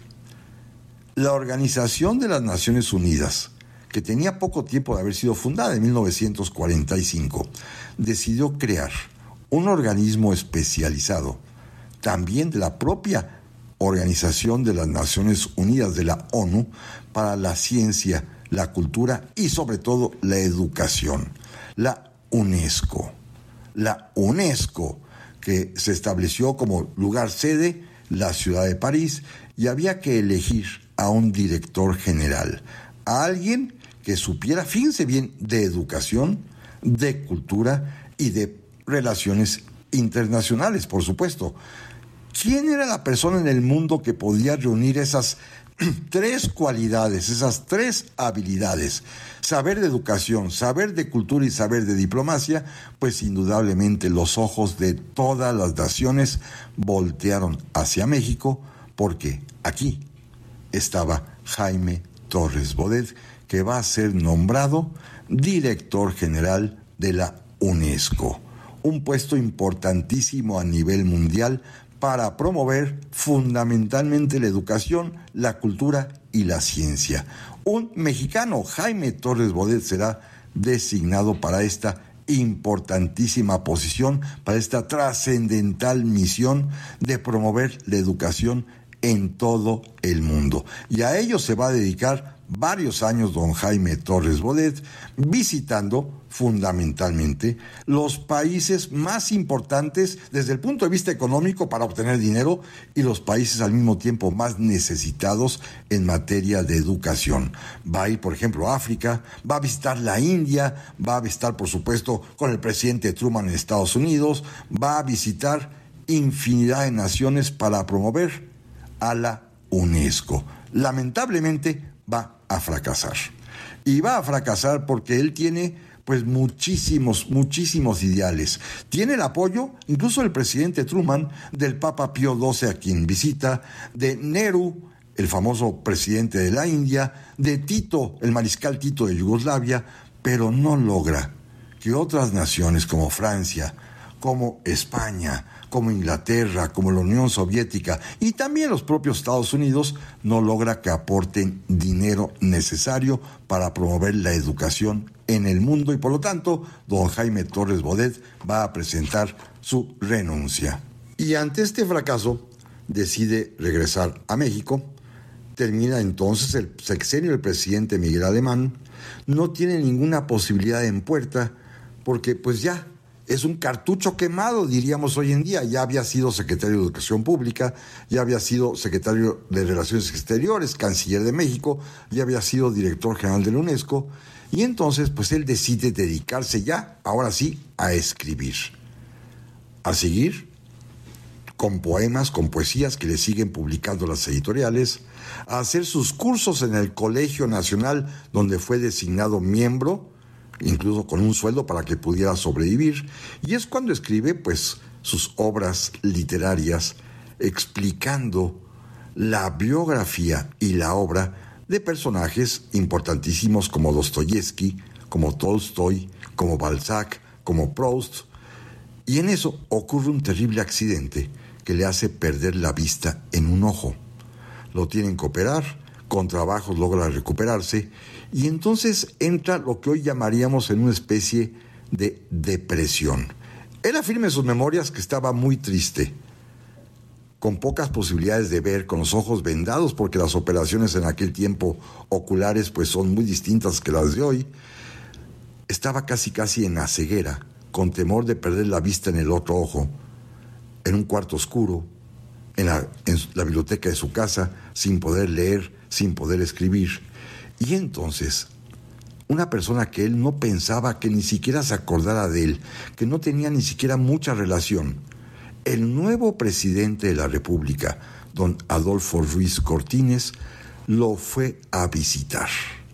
La Organización de las Naciones Unidas, que tenía poco tiempo de haber sido fundada en mil novecientos cuarenta y cinco, decidió crear un organismo especializado, también de la propia Organización de las Naciones Unidas, de la ONU, para la ciencia, la cultura y sobre todo la educación, la UNESCO. La UNESCO, que se estableció como lugar sede, la ciudad de París, y había que elegir a un director general, a alguien que supiera, fíjense bien, de educación, de cultura y de relaciones internacionales, por supuesto. ¿Quién era la persona en el mundo que podía reunir esas tres cualidades, esas tres habilidades? Saber de educación, saber de cultura y saber de diplomacia. Pues indudablemente los ojos de todas las naciones voltearon hacia México, porque aquí estaba Jaime Torres Bodet, que va a ser nombrado director general de la UNESCO. un puesto importantísimo a nivel mundial para promover fundamentalmente la educación, la cultura y la ciencia. Un mexicano, Jaime Torres Bodet, será designado para esta importantísima posición, para esta trascendental misión de promover la educación en todo el mundo. Y a ello se va a dedicar varios años don Jaime Torres Bodet, visitando fundamentalmente los países más importantes desde el punto de vista económico para obtener dinero y los países al mismo tiempo más necesitados en materia de educación. Va a ir, por ejemplo, a África, va a visitar la India, va a visitar, por supuesto, con el presidente Truman en Estados Unidos, va a visitar infinidad de naciones para promover a la UNESCO. Lamentablemente va a fracasar. Y va a fracasar porque él tiene pues muchísimos, muchísimos ideales. Tiene el apoyo, incluso el presidente Truman, del Papa Pío doce a quien visita, de Nehru, el famoso presidente de la India, de Tito, el mariscal Tito de Yugoslavia, pero no logra que otras naciones como Francia, como España, como Inglaterra, como la Unión Soviética y también los propios Estados Unidos no logra que aporten dinero necesario para promover la educación en el mundo y por lo tanto don Jaime Torres Bodet va a presentar su renuncia. Y ante este fracaso decide regresar a México. Termina entonces el sexenio del presidente Miguel Alemán, no tiene ninguna posibilidad en puerta porque pues ya es un cartucho quemado, diríamos hoy en día. Ya había sido secretario de Educación Pública, ya había sido secretario de Relaciones Exteriores, canciller de México, ya había sido director general de la UNESCO. Y entonces, pues él decide dedicarse ya, ahora sí, a escribir. A seguir con poemas, con poesías que le siguen publicando las editoriales, a hacer sus cursos en el Colegio Nacional, donde fue designado miembro, incluso con un sueldo para que pudiera sobrevivir, y es cuando escribe pues sus obras literarias explicando la biografía y la obra de personajes importantísimos como Dostoyevsky, como Tolstoy, como Balzac, como Proust, y en eso ocurre un terrible accidente que le hace perder la vista en un ojo. Lo tienen que operar, con trabajos logra recuperarse, y entonces entra lo que hoy llamaríamos en una especie de depresión. Él afirma en sus memorias que estaba muy triste, con pocas posibilidades de ver, con los ojos vendados, porque las operaciones en aquel tiempo oculares pues son muy distintas que las de hoy. Estaba casi casi en la ceguera, con temor de perder la vista en el otro ojo, en un cuarto oscuro, en la, en la biblioteca de su casa, sin poder leer, sin poder escribir. Y entonces, una persona que él no pensaba, que ni siquiera se acordara de él, que no tenía ni siquiera mucha relación, el nuevo presidente de la República, don Adolfo Ruiz Cortines, lo fue a visitar.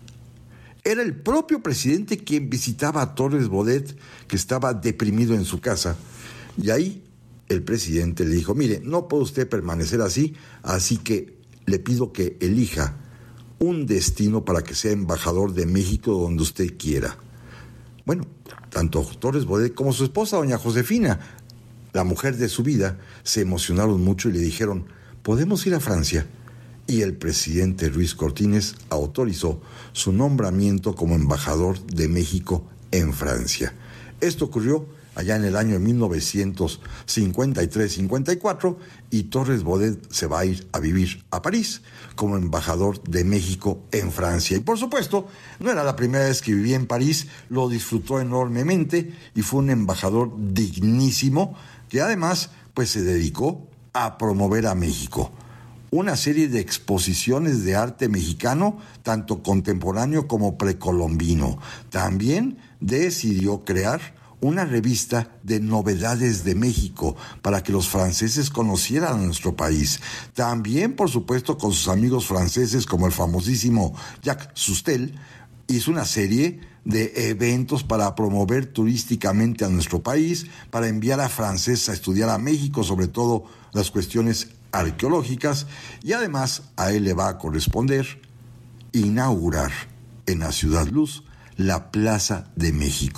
Era el propio presidente quien visitaba a Torres Bodet, que estaba deprimido en su casa, y ahí el presidente le dijo: mire, no puede usted permanecer así, así que le pido que elija un destino para que sea embajador de México donde usted quiera. Bueno, tanto Torres Bodet como su esposa, doña Josefina, la mujer de su vida, se emocionaron mucho y le dijeron: ¿podemos ir a Francia? Y el presidente Ruiz Cortines autorizó su nombramiento como embajador de México en Francia. Esto ocurrió allá en el año de mil novecientos cincuenta y tres cincuenta y cuatro, y Torres Bodet se va a ir a vivir a París como embajador de México en Francia. Y por supuesto, no era la primera vez que vivía en París, lo disfrutó enormemente y fue un embajador dignísimo que además pues se dedicó a promover a México. Una serie de exposiciones de arte mexicano, tanto contemporáneo como precolombino. También decidió crear una revista de novedades de México para que los franceses conocieran a nuestro país. También, por supuesto, con sus amigos franceses como el famosísimo Jacques Sustel, hizo una serie de eventos para promover turísticamente a nuestro país, para enviar a franceses a estudiar a México, sobre todo las cuestiones arqueológicas, y además a él le va a corresponder inaugurar en la Ciudad Luz la Plaza de México,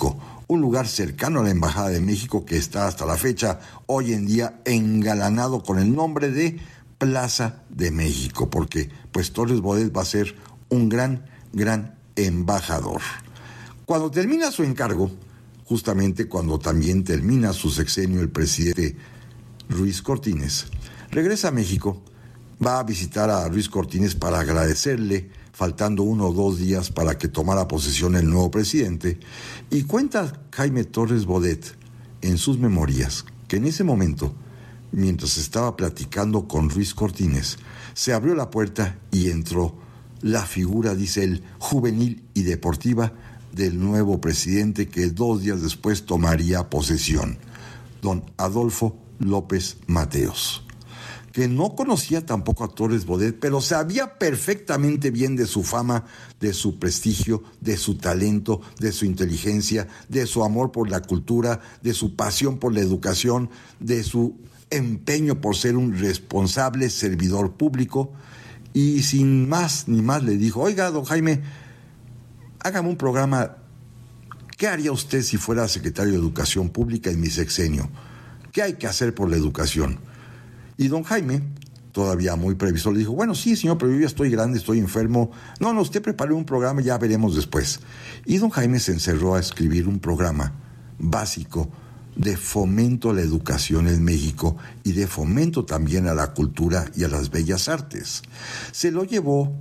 un lugar cercano a la Embajada de México que está hasta la fecha, hoy en día, engalanado con el nombre de Plaza de México, porque pues Torres Bodet va a ser un gran, gran embajador. Cuando termina su encargo, justamente cuando también termina su sexenio el presidente Ruiz Cortines, regresa a México, va a visitar a Ruiz Cortines para agradecerle, faltando uno o dos días para que tomara posesión el nuevo presidente, y cuenta Jaime Torres Bodet en sus memorias que en ese momento, mientras estaba platicando con Ruiz Cortines, se abrió la puerta y entró la figura, dice él, juvenil y deportiva del nuevo presidente que dos días después tomaría posesión, don Adolfo López Mateos, que no conocía tampoco a Torres Bodet, pero sabía perfectamente bien de su fama, de su prestigio, de su talento, de su inteligencia, de su amor por la cultura, de su pasión por la educación, de su empeño por ser un responsable servidor público, y sin más ni más le dijo: oiga, don Jaime, hágame un programa. ¿Qué haría usted si fuera secretario de Educación Pública en mi sexenio? ¿Qué hay que hacer por la educación? Y don Jaime, todavía muy previsor, le dijo: bueno, sí, señor, pero yo ya estoy grande, estoy enfermo. No, no, usted prepare un programa y ya veremos después. Y don Jaime se encerró a escribir un programa básico de fomento a la educación en México y de fomento también a la cultura y a las bellas artes. Se lo llevó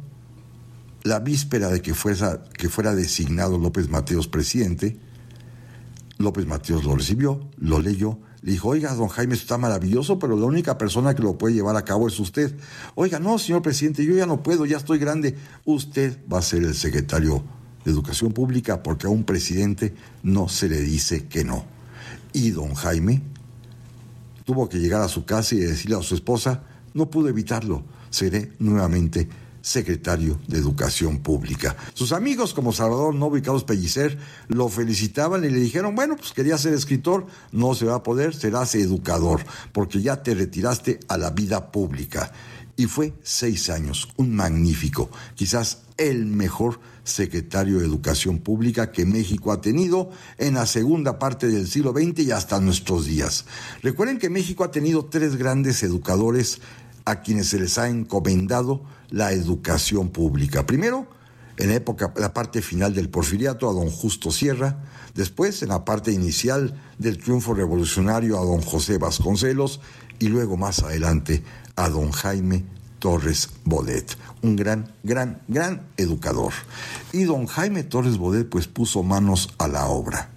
la víspera de que fuera, que fuera designado López Mateos presidente. López Mateos lo recibió, lo leyó, le dijo: oiga, don Jaime, esto está maravilloso, pero la única persona que lo puede llevar a cabo es usted. Oiga, no, señor presidente, yo ya no puedo, ya estoy grande. Usted va a ser el secretario de Educación Pública, porque a un presidente no se le dice que no. Y don Jaime tuvo que llegar a su casa y decirle a su esposa: no pude evitarlo, seré nuevamente secretario de Educación Pública. Sus amigos como Salvador Novo y Carlos Pellicer lo felicitaban y le dijeron: bueno, pues quería ser escritor, no se va a poder, serás educador, porque ya te retiraste a la vida pública. Y fue seis años, un magnífico, quizás el mejor secretario de Educación Pública que México ha tenido en la segunda parte del siglo veinte y hasta nuestros días. Recuerden que México ha tenido tres grandes educadores a quienes se les ha encomendado la educación pública. Primero, en la época, la parte final del Porfiriato, a don Justo Sierra. Después, en la parte inicial del triunfo revolucionario, a don José Vasconcelos. Y luego, más adelante, a don Jaime Torres Bodet, un gran, gran, gran educador. Y don Jaime Torres Bodet pues puso manos a la obra.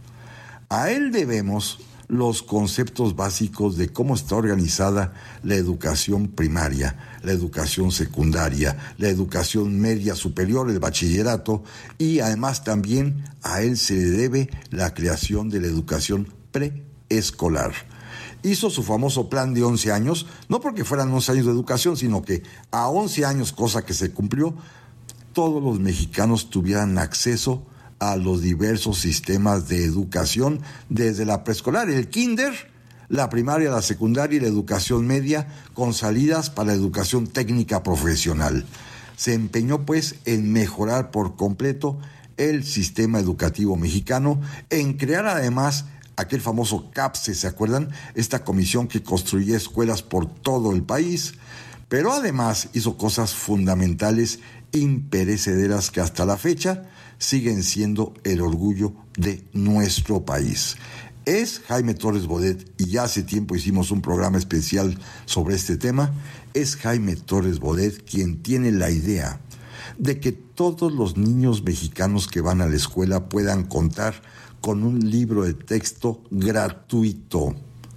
A él debemos los conceptos básicos de cómo está organizada la educación primaria, la educación secundaria, la educación media superior, el bachillerato, y además también a él se le debe la creación de la educación preescolar. Hizo su famoso plan de once años, no porque fueran once años de educación, sino que a once años, cosa que se cumplió, todos los mexicanos tuvieran acceso a los diversos sistemas de educación, desde la preescolar, el kinder, la primaria, la secundaria y la educación media, con salidas para la educación técnica profesional. Se empeñó pues en mejorar por completo el sistema educativo mexicano, en crear además aquel famoso CAPSE, ¿se acuerdan? Esta comisión que construía escuelas por todo el país, pero además hizo cosas fundamentales, imperecederas, que hasta la fecha siguen siendo el orgullo de nuestro país. Es Jaime Torres Bodet, y ya hace tiempo hicimos un programa especial sobre este tema, es Jaime Torres Bodet quien tiene la idea de que todos los niños mexicanos que van a la escuela puedan contar con un libro de texto gratuito,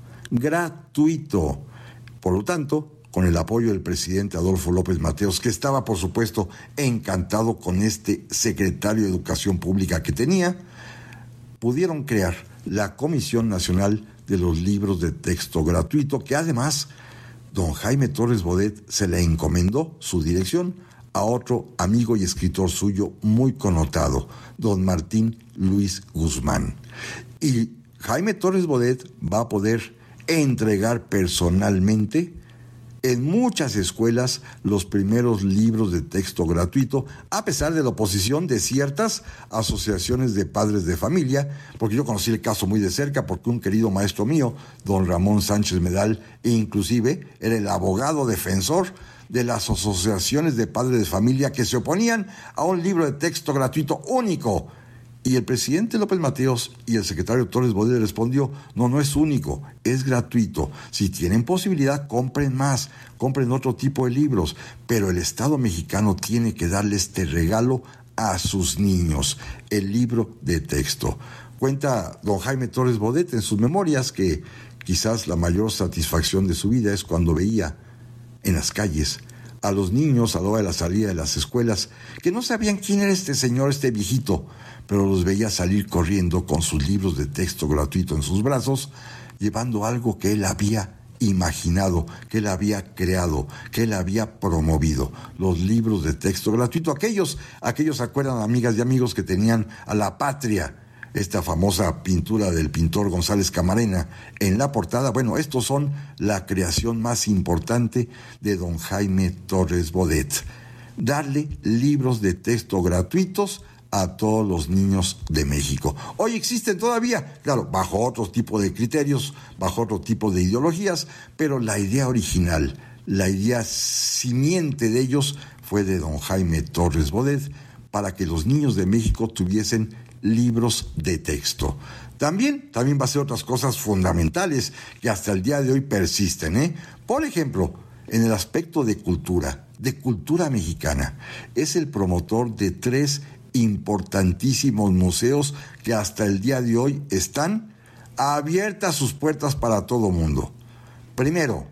gratuito. Por lo tanto, con el apoyo del presidente Adolfo López Mateos, que estaba, por supuesto, encantado con este secretario de Educación Pública que tenía, pudieron crear la Comisión Nacional de los Libros de Texto Gratuito, que además don Jaime Torres Bodet se le encomendó su dirección a otro amigo y escritor suyo muy connotado, don Martín Luis Guzmán. Y Jaime Torres Bodet va a poder entregar personalmente en muchas escuelas los primeros libros de texto gratuito, a pesar de la oposición de ciertas asociaciones de padres de familia, porque yo conocí el caso muy de cerca, porque un querido maestro mío, don Ramón Sánchez Medal, inclusive era el abogado defensor de las asociaciones de padres de familia que se oponían a un libro de texto gratuito único. Y el presidente López Mateos y el secretario Torres Bodet respondió, no, no es único, es gratuito. Si tienen posibilidad, compren más, compren otro tipo de libros, pero el Estado mexicano tiene que darle este regalo a sus niños, el libro de texto. Cuenta don Jaime Torres Bodet en sus memorias que quizás la mayor satisfacción de su vida es cuando veía en las calles a los niños a la hora de la salida de las escuelas que no sabían quién era este señor, este viejito, pero los veía salir corriendo con sus libros de texto gratuito en sus brazos, llevando algo que él había imaginado, que él había creado, que él había promovido, los libros de texto gratuito. Aquellos, aquellos se acuerdan, amigas y amigos, que tenían a la patria, esta famosa pintura del pintor González Camarena en la portada. Bueno, estos son la creación más importante de don Jaime Torres Bodet. Darle libros de texto gratuitos a todos los niños de México. Hoy existen todavía, claro, bajo otro tipo de criterios, bajo otro tipo de ideologías, pero la idea original, la idea simiente de ellos fue de don Jaime Torres Bodet para que los niños de México tuviesen libros de texto. También, también va a ser otras cosas fundamentales que hasta el día de hoy persisten, ¿eh? Por ejemplo, en el aspecto de cultura, de cultura mexicana, es el promotor de tres importantísimos museos que hasta el día de hoy están abiertas sus puertas para todo mundo. Primero,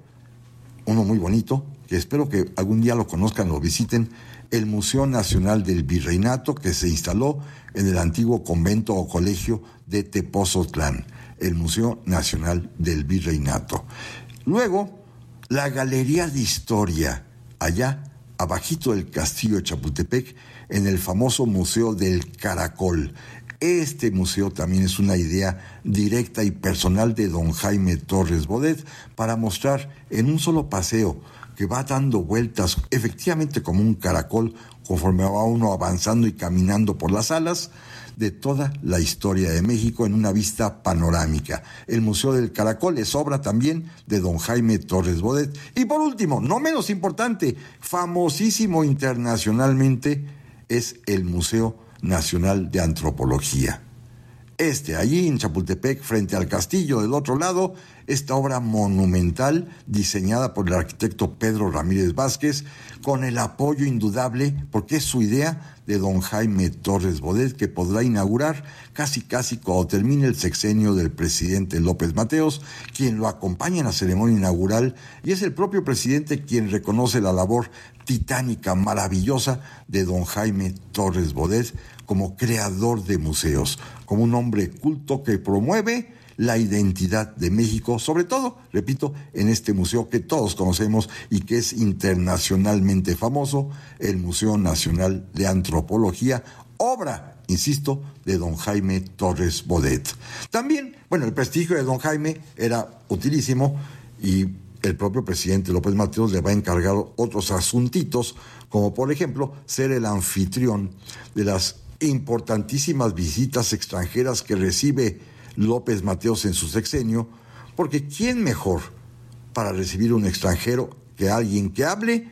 uno muy bonito, que espero que algún día lo conozcan, lo visiten, el Museo Nacional del Virreinato, que se instaló en el antiguo convento o colegio de Tepozotlán, el Museo Nacional del Virreinato. Luego, la Galería de Historia, allá abajito del Castillo de Chapultepec, en el famoso Museo del Caracol. Este museo también es una idea directa y personal de don Jaime Torres Bodet para mostrar en un solo paseo que va dando vueltas efectivamente como un caracol conforme va uno avanzando y caminando por las salas de toda la historia de México en una vista panorámica. El Museo del Caracol es obra también de don Jaime Torres Bodet. Y por último, no menos importante, famosísimo internacionalmente, es el Museo Nacional de Antropología. Este, allí en Chapultepec, frente al castillo del otro lado, esta obra monumental diseñada por el arquitecto Pedro Ramírez Vázquez, con el apoyo indudable, porque es su idea, de don Jaime Torres Bodet, que podrá inaugurar casi casi cuando termine el sexenio del presidente López Mateos, quien lo acompaña en la ceremonia inaugural, y es el propio presidente quien reconoce la labor titánica, maravillosa de don Jaime Torres Bodet como creador de museos, como un hombre culto que promueve la identidad de México, sobre todo, repito, en este museo que todos conocemos y que es internacionalmente famoso, el Museo Nacional de Antropología, obra, insisto, de don Jaime Torres Bodet. También, bueno, el prestigio de don Jaime era utilísimo y el propio presidente López Mateos le va a encargar otros asuntitos, como por ejemplo, ser el anfitrión de las importantísimas visitas extranjeras que recibe López Mateos en su sexenio, porque ¿quién mejor para recibir un extranjero que alguien que hable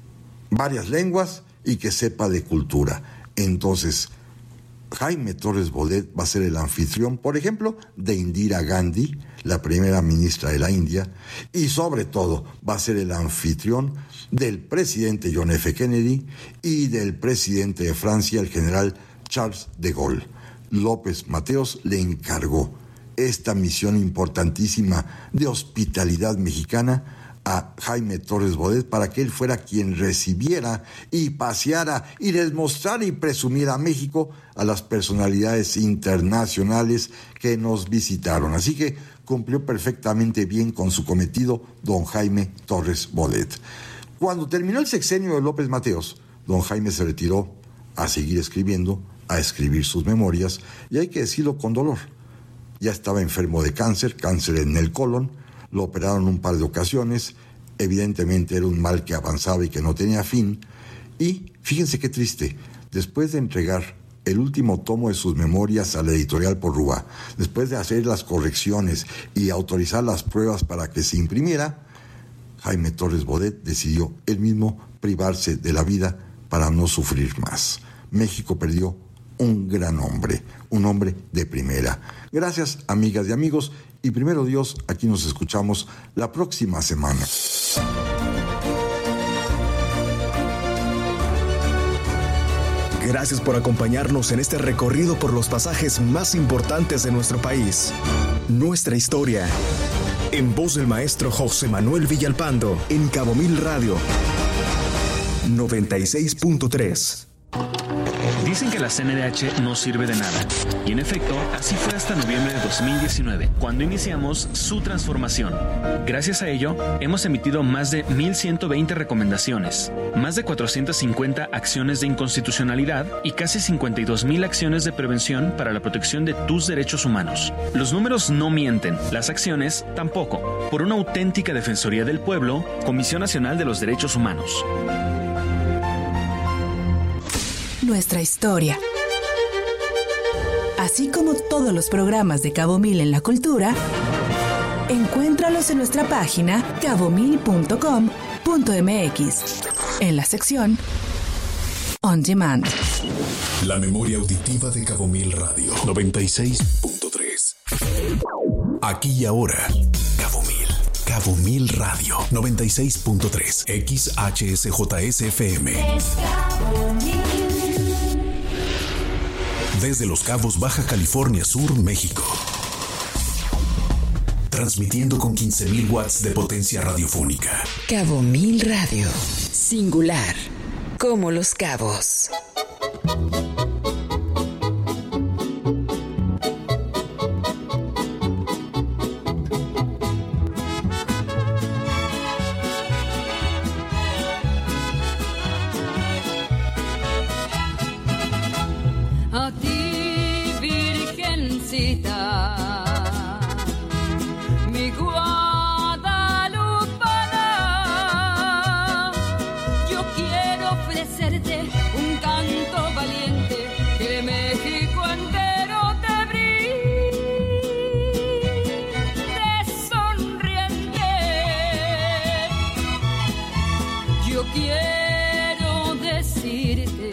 varias lenguas y que sepa de cultura? Entonces, Jaime Torres Bodet va a ser el anfitrión, por ejemplo, de Indira Gandhi, la primera ministra de la India, y sobre todo va a ser el anfitrión del presidente John F. Kennedy y del presidente de Francia, el general Charles de Gaulle. López Mateos le encargó esta misión importantísima de hospitalidad mexicana a Jaime Torres Bodet para que él fuera quien recibiera y paseara y les mostrara y presumiera a México a las personalidades internacionales que nos visitaron. Así que cumplió perfectamente bien con su cometido don Jaime Torres Bodet. Cuando terminó el sexenio de López Mateos, don Jaime se retiró a seguir escribiendo, a escribir sus memorias, y hay que decirlo con dolor. Ya estaba enfermo de cáncer, cáncer en el colon, lo operaron un par de ocasiones, Evidentemente era un mal que avanzaba y que no tenía fin. Y fíjense qué triste, después de entregar el último tomo de sus memorias a la editorial Porrúa, después de hacer las correcciones y autorizar las pruebas para que se imprimiera, Jaime Torres Bodet decidió él mismo privarse de la vida para no sufrir más. México perdió un gran hombre, un hombre de primera. Gracias, amigas y amigos, y primero Dios, aquí nos escuchamos la próxima semana. Gracias por acompañarnos en este recorrido por los pasajes más importantes de nuestro país. Nuestra historia. En voz del maestro José Manuel Villalpando, en Cabo Mil Radio. noventa y seis punto tres. Dicen que la C N D H no sirve de nada. Y en efecto, así fue hasta noviembre de dos mil diecinueve, cuando iniciamos su transformación. Gracias a ello, hemos emitido más de mil ciento veinte recomendaciones, más de cuatrocientas cincuenta acciones de inconstitucionalidad y casi cincuenta y dos mil acciones de prevención para la protección de tus derechos humanos. Los números no mienten, las acciones tampoco. Por una auténtica defensoría del pueblo, Comisión Nacional de los Derechos Humanos. Nuestra historia. Así como todos los programas de Cabo Mil en la cultura, encuéntralos en nuestra página cabo mil punto com punto m x, en la sección On Demand. La memoria auditiva de Cabo Mil Radio noventa y seis punto tres. Aquí y ahora, Cabo Mil. Cabo Mil Radio noventa y seis punto tres. X H S J S F M. Desde Los Cabos, Baja California Sur, México. Transmitiendo con quince mil watts de potencia radiofónica. Cabo Mil Radio. Singular. Como Los Cabos. A ti, Virgencita, mi Guadalupana, yo quiero ofrecerte un canto valiente que México entero te brinde sonriente. Yo quiero decirte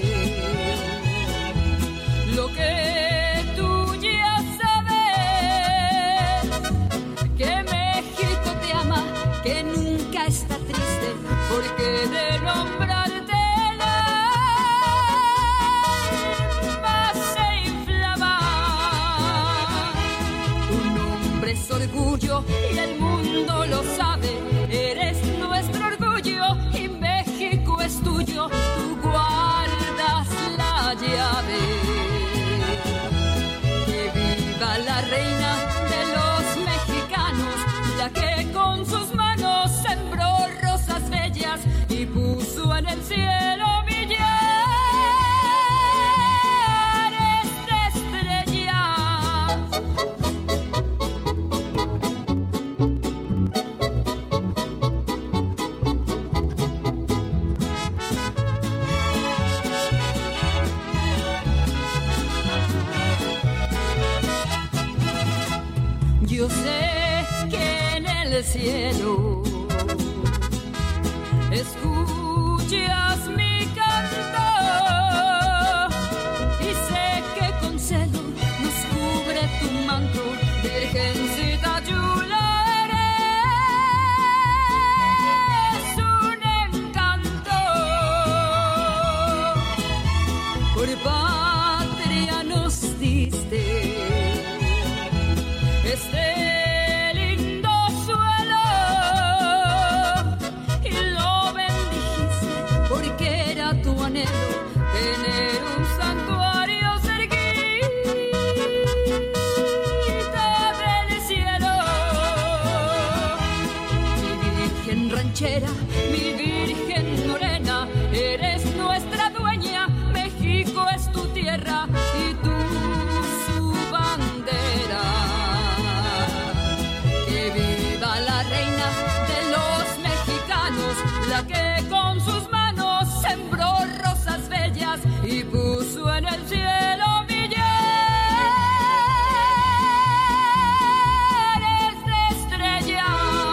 lo que tú ya sabes, que México te ama, que nunca está triste, porque de nombrarte la alma se inflama. Tu nombre es orgullo y el mundo lo sabe, eres nuestro orgullo y México es tuyo, tú guardas la llave. La reina de los mexicanos, la que con sus manos sembró rosas bellas y puso en el cielo millares de estrellas. Yo sé que en el cielo escuchas mi canto y sé que con celo nos cubre tu manto, Virgencita chula, eres un encanto. Por patria nos diste este lindo suelo y lo bendijiste porque era tu anhelo tener un santuario cerquita del cielo. Mi virgen ranchera, mi virgen morena, eres nuestra dueña, México es tu tierra y tú su bandera. La reina de los mexicanos, que con sus manos sembró rosas bellas y puso en el cielo millares de estrellas.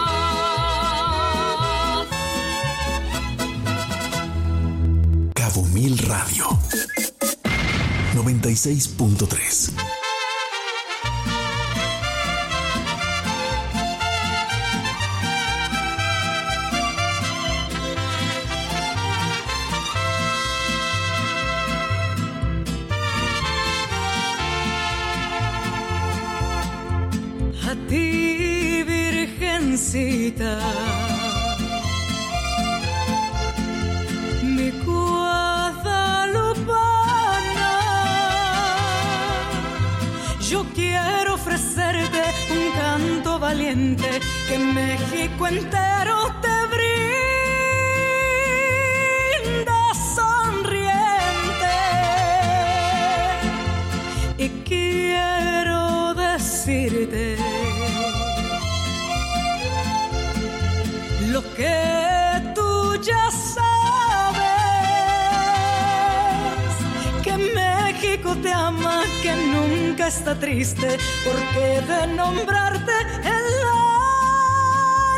Cabo Mil Radio noventa y seis punto tres. A ti, virgencita, mi guadalupana, yo quiero ofrecerte un canto valiente que México entero te brinda sonriente. Y quiero decirte lo que tú ya sabes, que México te ama, que nunca está triste, porque de nombrarte en la